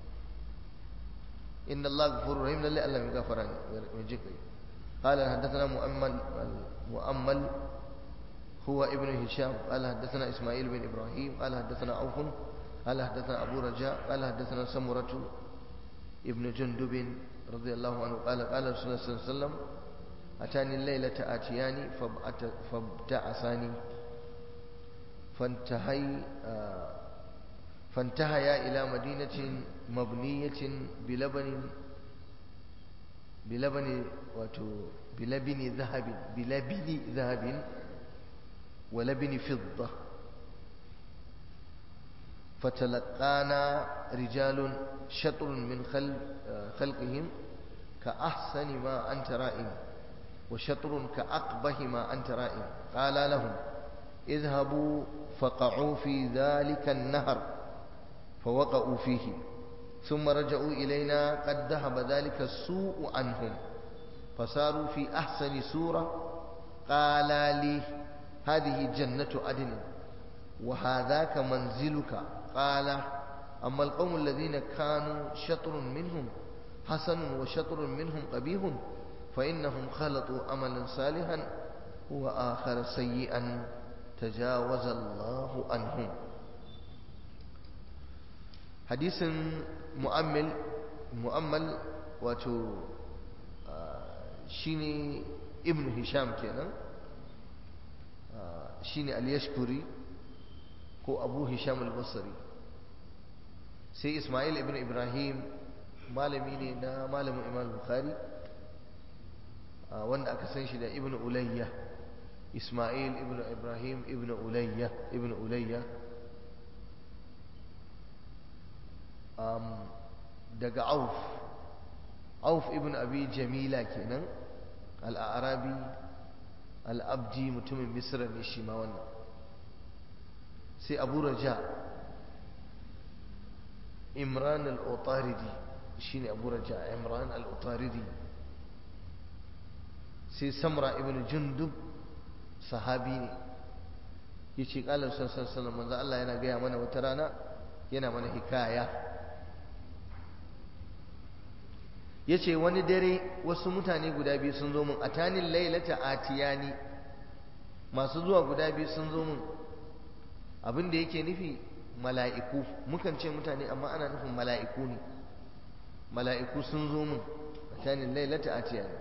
inna Allah ghafurur rahim, lalle Allah mai gafara ne mai jinkai. qala hadathana mu'ammal mu'ammal huwa ibn hisham qala hadathana isma'il bin ibrahim qala hadathana auf qala hadathana abu raja qala hadathana samuratu ibn jundub radiyallahu anhu qala qala rasulullah sallallahu alaihi wasallam atani al-laylata atiyani fabta'asani فانتهي فانتهيا إلى مدينة مبنية بلبن بلبن بلبن ذهب بلبن ذهب ولبن فضة، فتلقانا رجال شطر من خلقهم كأحسن ما أنت رائم وشطر كأقبح ما أنت رائم. قال لهم اذهبوا فقعوا في ذلك النهر فوقعوا فيه، ثم رجعوا إلينا قد ذهب ذلك السوء عنهم فصاروا في أحسن سورة. قال لي هذه جنة عدن وهذاك منزلك. قال أما القوم الذين كانوا شطر منهم حسن وشطر منهم قبيح فإنهم خلطوا أملا صالحا وآخر سيئا تجاوز الله عنهم. حديث مؤمل مؤمل واتو شيني ابن هشام كينا شيني اليشكري ko abu hisham al-basri. sai ismail ibn ibrahim malami ne na malamin imam bukhari wanda aka san shi da ibn ulayya Ismail ibn Ibrahim ibn Ulayya ibn Ulayya um, daga Auf Auf ibn Abi Jamila kenan al-Arabi al-Abdi mutumin Misra ne shi ma wannan sai Abu Raja Imran al-Utaridi shine Abu Raja Imran al-Utaridi sai Samra ibn Jundub sahabi ne yace qala sallallahu alaihi wasallam manzo Allah yana gaya mana wata rana yana mana hikaya yace wani dare wasu mutane guda biyu sun zo mun atanin lailata atiyani masu zuwa guda biyu sun zo mun abin da yake nufi mala'iku mukan ce mutane amma ana nufin mala'iku ne mala'iku sun zo mun atanin lailata atiyani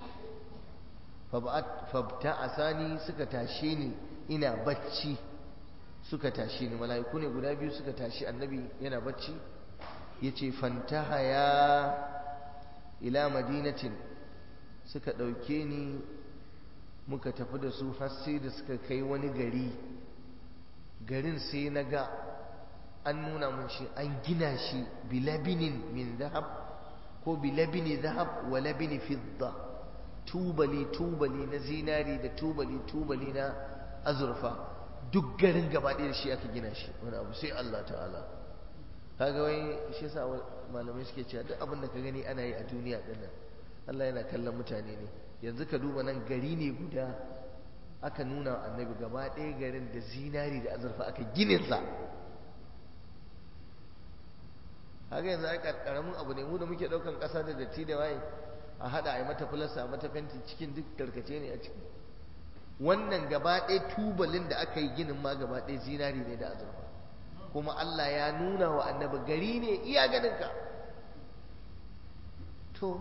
fabta asani suka tashe ni ina bacci suka tashe ni mala'iku ne guda biyu suka tashi annabi yana bacci yace fantahaya ila madinatin suka ɗauke ni muka tafi da su har sai da suka kai wani gari garin sai na ga an nuna mun shi an gina shi bilabinin min zahab ko bilabini zahab wa labini fidda tubali tubali na zinari da tubali tubali na azurfa duk garin gaba ɗaya da shi aka gina shi wani abu sai Allah ta'ala kaga wai shi yasa malamai suke cewa duk abin da ka gani ana yi a duniya din nan Allah yana kallon mutane ne yanzu ka duba nan gari ne guda aka nuna wa annabi gaba ɗaya garin da zinari da azurfa aka ginin sa haka yanzu ai karamin abu ne mu da muke ɗaukan ƙasa da datti da waye a hada a yi mata filasta a mata fenti cikin duk tarkace ne a ciki wannan gaba ɗaya tubalin da aka yi ginin ma gaba ɗaya zinari ne da azurfa kuma Allah ya nuna wa annabi gari ne iya ganinka to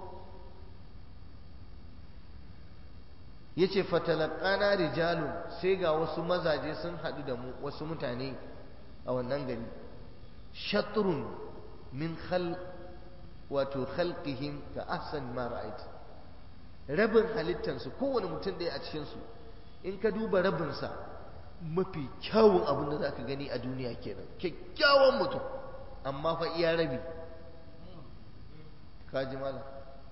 yace fatalaqana rijalun sai ga wasu mazaje sun haɗu da mu wasu mutane a wannan gari shatrun min khal wato khalqihim ka ahsan ma ra'ait rabin halittansu kowane mutum ɗaya a cikinsu in ka duba rabinsa mafi kyawun abin da za ka gani a duniya kenan kyakkyawan mutum amma fa iya rabi ka ji malam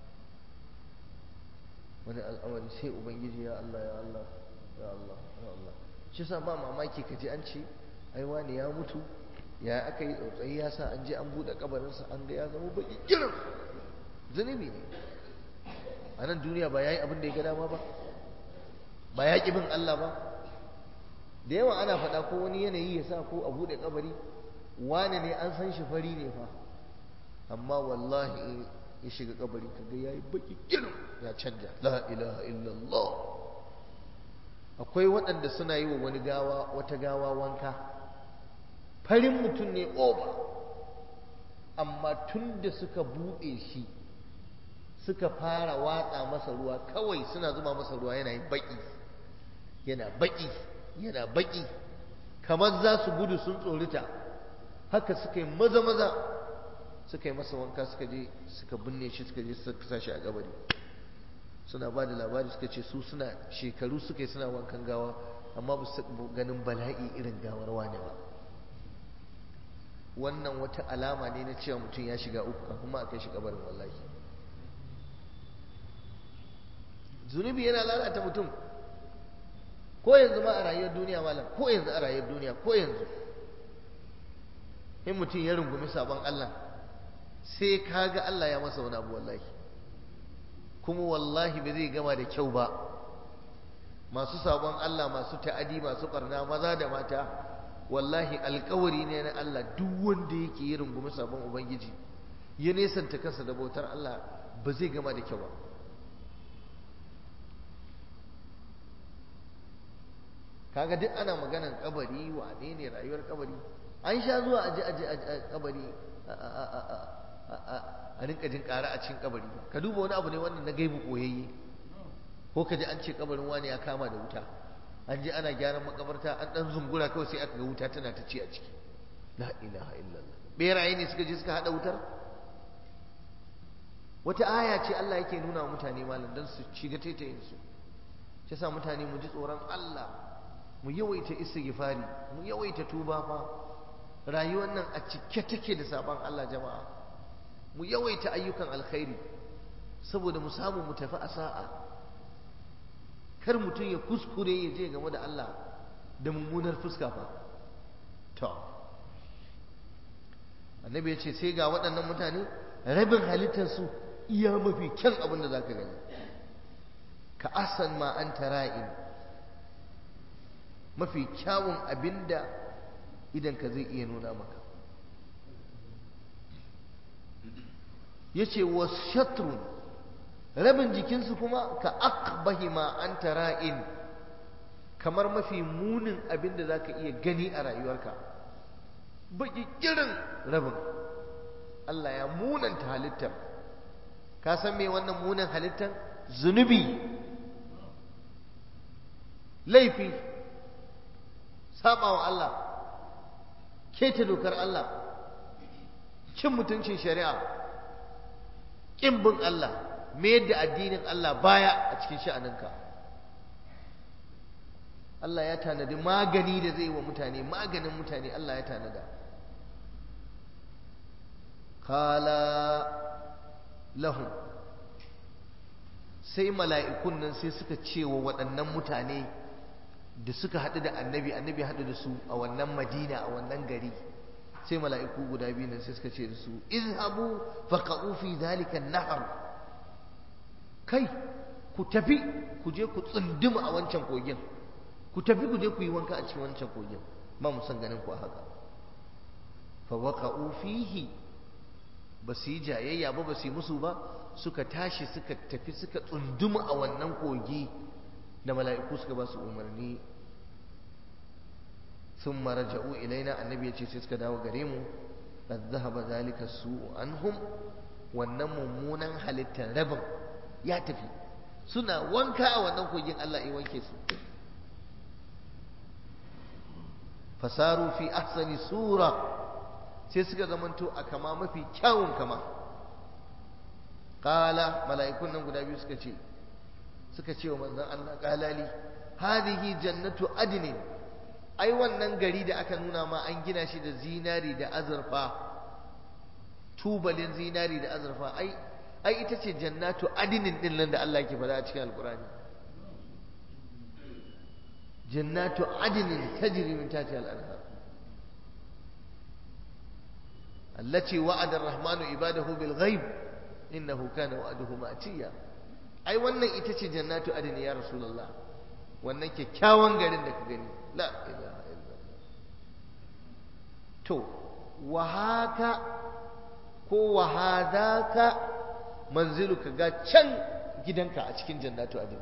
wani al'amari sai ubangiji ya Allah ya Allah ya Allah ya Allah shi sa ba mamaki ka ji an ce ai wani ya mutu ya aka yi tsautsayi ya sa an je an buɗe kabarinsa an ga ya zama baki kirin zunubi ne a nan duniya ba ya yi abin da ya ga dama ba ba ya ƙi bin Allah ba da yawa ana faɗa ko wani yanayi ya sa ko a buɗe kabari wane ne an san shi fari ne fa amma wallahi ya shiga kabari kaga ya yi baki kirin ya canja la ilaha illallah akwai waɗanda suna yi wa wani gawa wata gawa wanka farin mutum ne oba amma tun da suka buɗe shi suka fara watsa masa ruwa kawai suna zuba masa ruwa yana yin baki yana baki yana baki kamar za su gudu sun tsorita haka suka yi maza maza suka yi masa wanka suka je suka binne shi suka je suka sa shi a kabari suna ba da labari suka ce su suna shekaru suka yi suna wankan gawa amma ba su ganin bala'i irin gawar wane ba wannan wata alama ne na cewa mutum ya shiga uku kafin ma a kai shi kabarin wallahi zunubi yana lalata mutum ko yanzu ma a rayuwar duniya malam ko yanzu a rayuwar duniya ko yanzu in mutum ya rungumi sabon Allah sai kaga Allah ya masa wani abu wallahi kuma wallahi ba zai gama da kyau ba masu sabon Allah masu ta'adi masu barna maza da mata wallahi alkawari ne na Allah duk wanda yake yi rungumi sabon ubangiji ya nesanta kansa da bautar Allah ba zai gama da kyau ba kaga duk ana maganan kabari wane ne rayuwar kabari an sha zuwa aje aje a kabari a rinka jin ƙara a cikin kabari ka duba wani abu ne wannan na gaibu koyayye ko ka ji an ce kabarin wani ya kama da wuta an je ana gyaran makabarta an dan zungura kawai sai aka ga wuta tana ta ci a ciki la ilaha illallah beraye ne suka je suka hada wutar wata aya ce Allah yake nuna wa mutane malam dan su shiga taitayin su shi sa mutane mu ji tsoron Allah, mu yawaita istighfari, mu yawaita tuba fa. Rayuwar nan a cike take da sabon Allah jama'a. Mu yawaita ayyukan alkhairi saboda mu samu mu tafi a sa'a. Kar mutum ya kuskure ya je game da Allah da mummunar fuska fa. To annabi ya ce sai ga waɗannan mutane rabin halittarsu iya mafi kyan abin da za ka gani, ka asan ma an tara'in, mafi kyawun abin da idan ka zai iya nuna maka. ya ce wa shatrun, rabin jikinsu kuma ka akbahi ma an tara'in, kamar mafi munin abin da za ka iya gani a rayuwarka. Baki kirin rabin Allah ya munanta halittar. Ka san me wannan munin halittar? Zunubi, laifi, sabawa Allah, keta dokar Allah, cin mutuncin shari'a, ƙin bin Allah, mayar da addinin Allah baya a cikin sha'aninka. Allah ya tanadi magani da zai wa mutane, maganin mutane Allah ya tanada. Kala lahum, sai mala'ikun nan sai suka ce wa waɗannan mutane da suka haɗu da annabi, annabi haɗu da su a wannan madina, a wannan gari, sai mala'iku guda biyu nan sai suka ce da su, izhabu faqa'u fi dhalika an-nahr, kai ku tafi ku je ku tsunduma a wancan kogin, ku tafi ku je ku yi wanka a cikin wancan kogin, ba mu san ganin ku a haka. Fa waqa'u fihi, ba su yi jayayya ba, ba su yi musu ba, suka tashi suka tafi suka tsunduma a wannan kogi da mala'iku suka ba su umarni. Sun maraja'u ilaina, annabi ya ce sai suka dawo gare mu, qad dhahaba zalika su'u anhum, wannan mummunan halittar rabin ya tafi. Suna wanka a wannan kogin Allah ya wanke su. Fasaru fi ahsani sura, sai suka zamanto a kama mafi kyawun kama. Qala, mala'ikun nan guda biyu suka ce suka ce wa manzon Allah, qalali hadhihi jannatu adnin, ai wannan gari da aka nuna ma an gina shi da zinari da azurfa, tubalin zinari da azurfa, ai ai ita ce jannatu adnin din nan da Allah yake faɗa a cikin alqur'ani. jannatu adnin tajri min tahtiha al-anhar allati wa'ada ar-rahmanu ibadahu bil ghaib innahu kana wa'duhu ma'tiya. ai wannan ita ce jannatu adn ya rasulullah, wannan kyakkyawan garin da ka gani. la ilaha illallah. to wa haka ko wa hadaka manziluka, ga can gidanka a cikin jannatu adn.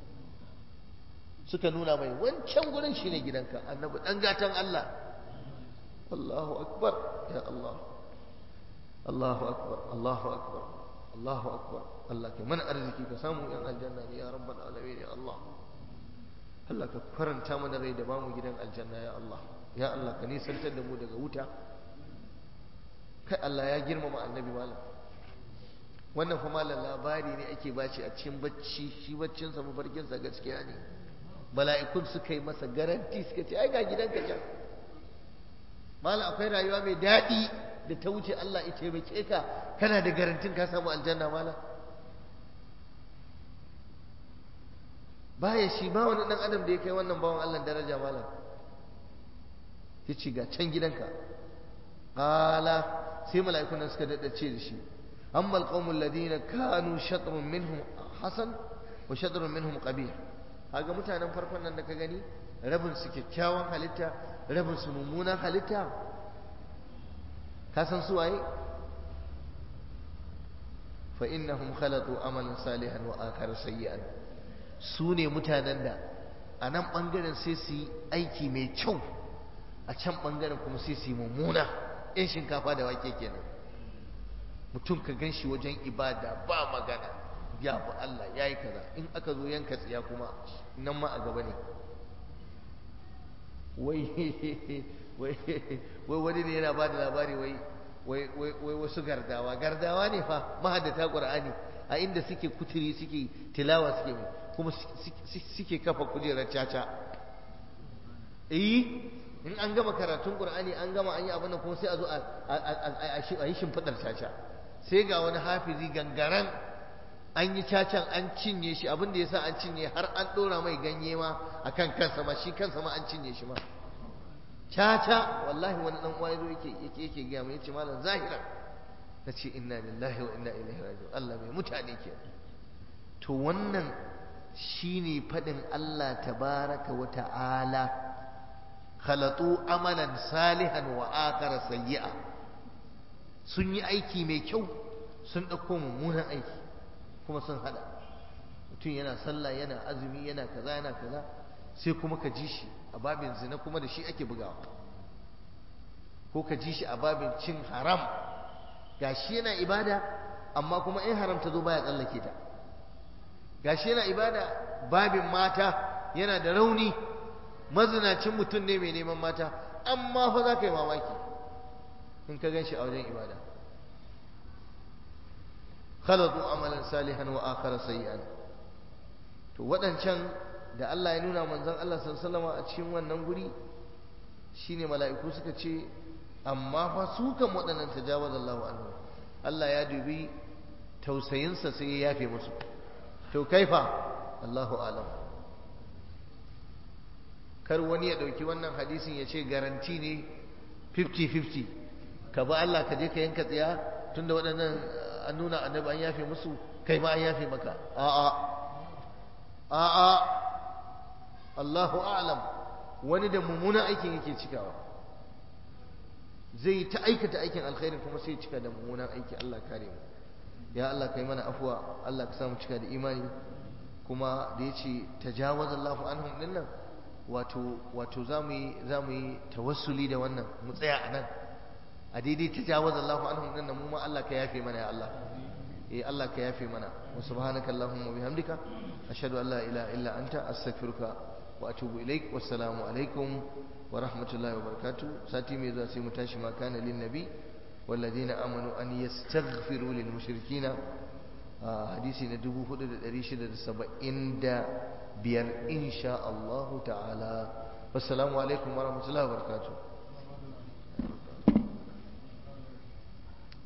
suka nuna mai wancan gurin shine gidanka, annabi dan gatan Allah. Allahu akbar ya Allah, Allahu akbar, Allahu akbar, Allahu akbar. Allah kai mana arziki ka samu yan aljanna ne ya rabbal alamin ya Allah. Allah ka faranta mana rai da bamu gidan aljanna ya Allah. Ya Allah ka nisantar da mu daga wuta. Kai Allah ya girmama annabi malam. Wannan fa malam labari ne ake bashi a cikin bacci, shi baccin sa mafarkin sa gaskiya ne. Mala'ikun suka yi masa garanti suka ce ai ga gidanka can. Malam akwai rayuwa mai daɗi da ta wuce Allah ya taimake ka kana da garantin ka samu aljanna malam. Baya shi ba wani dan adam da ya kai wannan bawan Allah daraja malam. Yace ga can gidanka. Ala sai mala'ikun nan suka daddace da shi. Amma alqawmul ladina kanu shatrun minhum hasan wa shatrun minhum qabih. Kaga mutanen farkon nan da ka gani rabin su kyakkyawan halitta, rabin su mummunan halitta. Ka san su waye? Fa innahum khalatu amalan salihan wa akhar sayyi'an. Su ne mutanen da a nan bangaren sai su yi aiki mai kyau, a can bangaren kuma sai su yi mummuna. Yan shinkafa da wake kenan. Mutum ka gan shi wajen ibada ba magana, ya fi Allah ya yi kaza, in aka zo yanka tsiya kuma nan ma a gaba ne. Wai wani ne yana ba da labari wai wasu gardawa gardawa ne fa mahaddata Qur'ani a inda suke kuturi suke tilawa suke mai kuma suke kafa kujerar caca. eh in an gama karatun Qur'ani an gama an yi abin nan kuma sai a zo a yi shimfidar caca, sai ga wani hafizi gangaran an yi cacan an cinye shi, abin da yasa an cinye har an dora mai ganye ma akan kansa ma, shi kansa ma an cinye shi ma. Caca wallahi wani dan uwa yazo yake yake yake ga mu yace malam zahira, nace inna lillahi wa inna ilaihi raji'un, Allah mai mutane ke. To wannan shine fadin Allah tabaraka wa ta'ala khalatu amalan salihan wa akhara sayyi'a, sun yi aiki mai kyau sun dauko mummunan aiki kuma sun hada. Mutum yana sallah yana azumi yana kaza yana kaza, sai kuma ka ji shi a babin zina kuma da shi ake bugawa, ko ka ji shi a babin cin haram, gashi yana ibada amma kuma in haram ta zo baya tsallake ta, gashi yana ibada babin mata yana da rauni, mazinacin mutum ne mai neman mata, amma fa za ka yi mamaki in ka gan shi a wajen ibada. khalatu amalan salihan wa akhara sayyi'an. To waɗancan da Allah ya nuna manzon Allah sallallahu alaihi wasallam a cikin wannan guri shine mala'iku suka ce amma fa su kan waɗannan tajawazallahu anhu, Allah ya dubi tausayinsa sai ya yafe musu. To kaifa Allahu alam. Kar wani ya dauki wannan hadisin ya ce garanti ne fifty fifty, ka ba Allah ka je ka yanka tsiya tunda waɗannan an nuna annabi an yafe musu, kai ma an yafe maka. A'a a'a Allahu a'lam. Wani da mummunan aikin yake cikawa, zai ta aikata aikin alkhairi kuma sai cika da mummunan aiki. Allah kare mu. Ya Allah kai mana afuwa, Allah ka samu cika da imani. Kuma da yace tajawazallahu anhum dinnan, wato wato zamu yi zamu yi tawassuli da wannan, mu tsaya anan a daidai tajawazallahu anhum dinnan, mu ma Allah ka yafe mana ya Allah. eh Allah ka yafe mana. Wa subhanakallahumma bihamdika ashhadu an la ilaha illa anta astaghfiruka wa atubu ilaik. Wassalamu alaikum wa rahmatullahi wa barakatuh. Sati mai zuwa sai mu tashi ma kana lin nabi والذين آمنوا أن يستغفروا للمشركين حديثي ندبو هدى دريشة سبعين بير إن شاء الله تعالى. والسلام عليكم ورحمة الله وبركاته.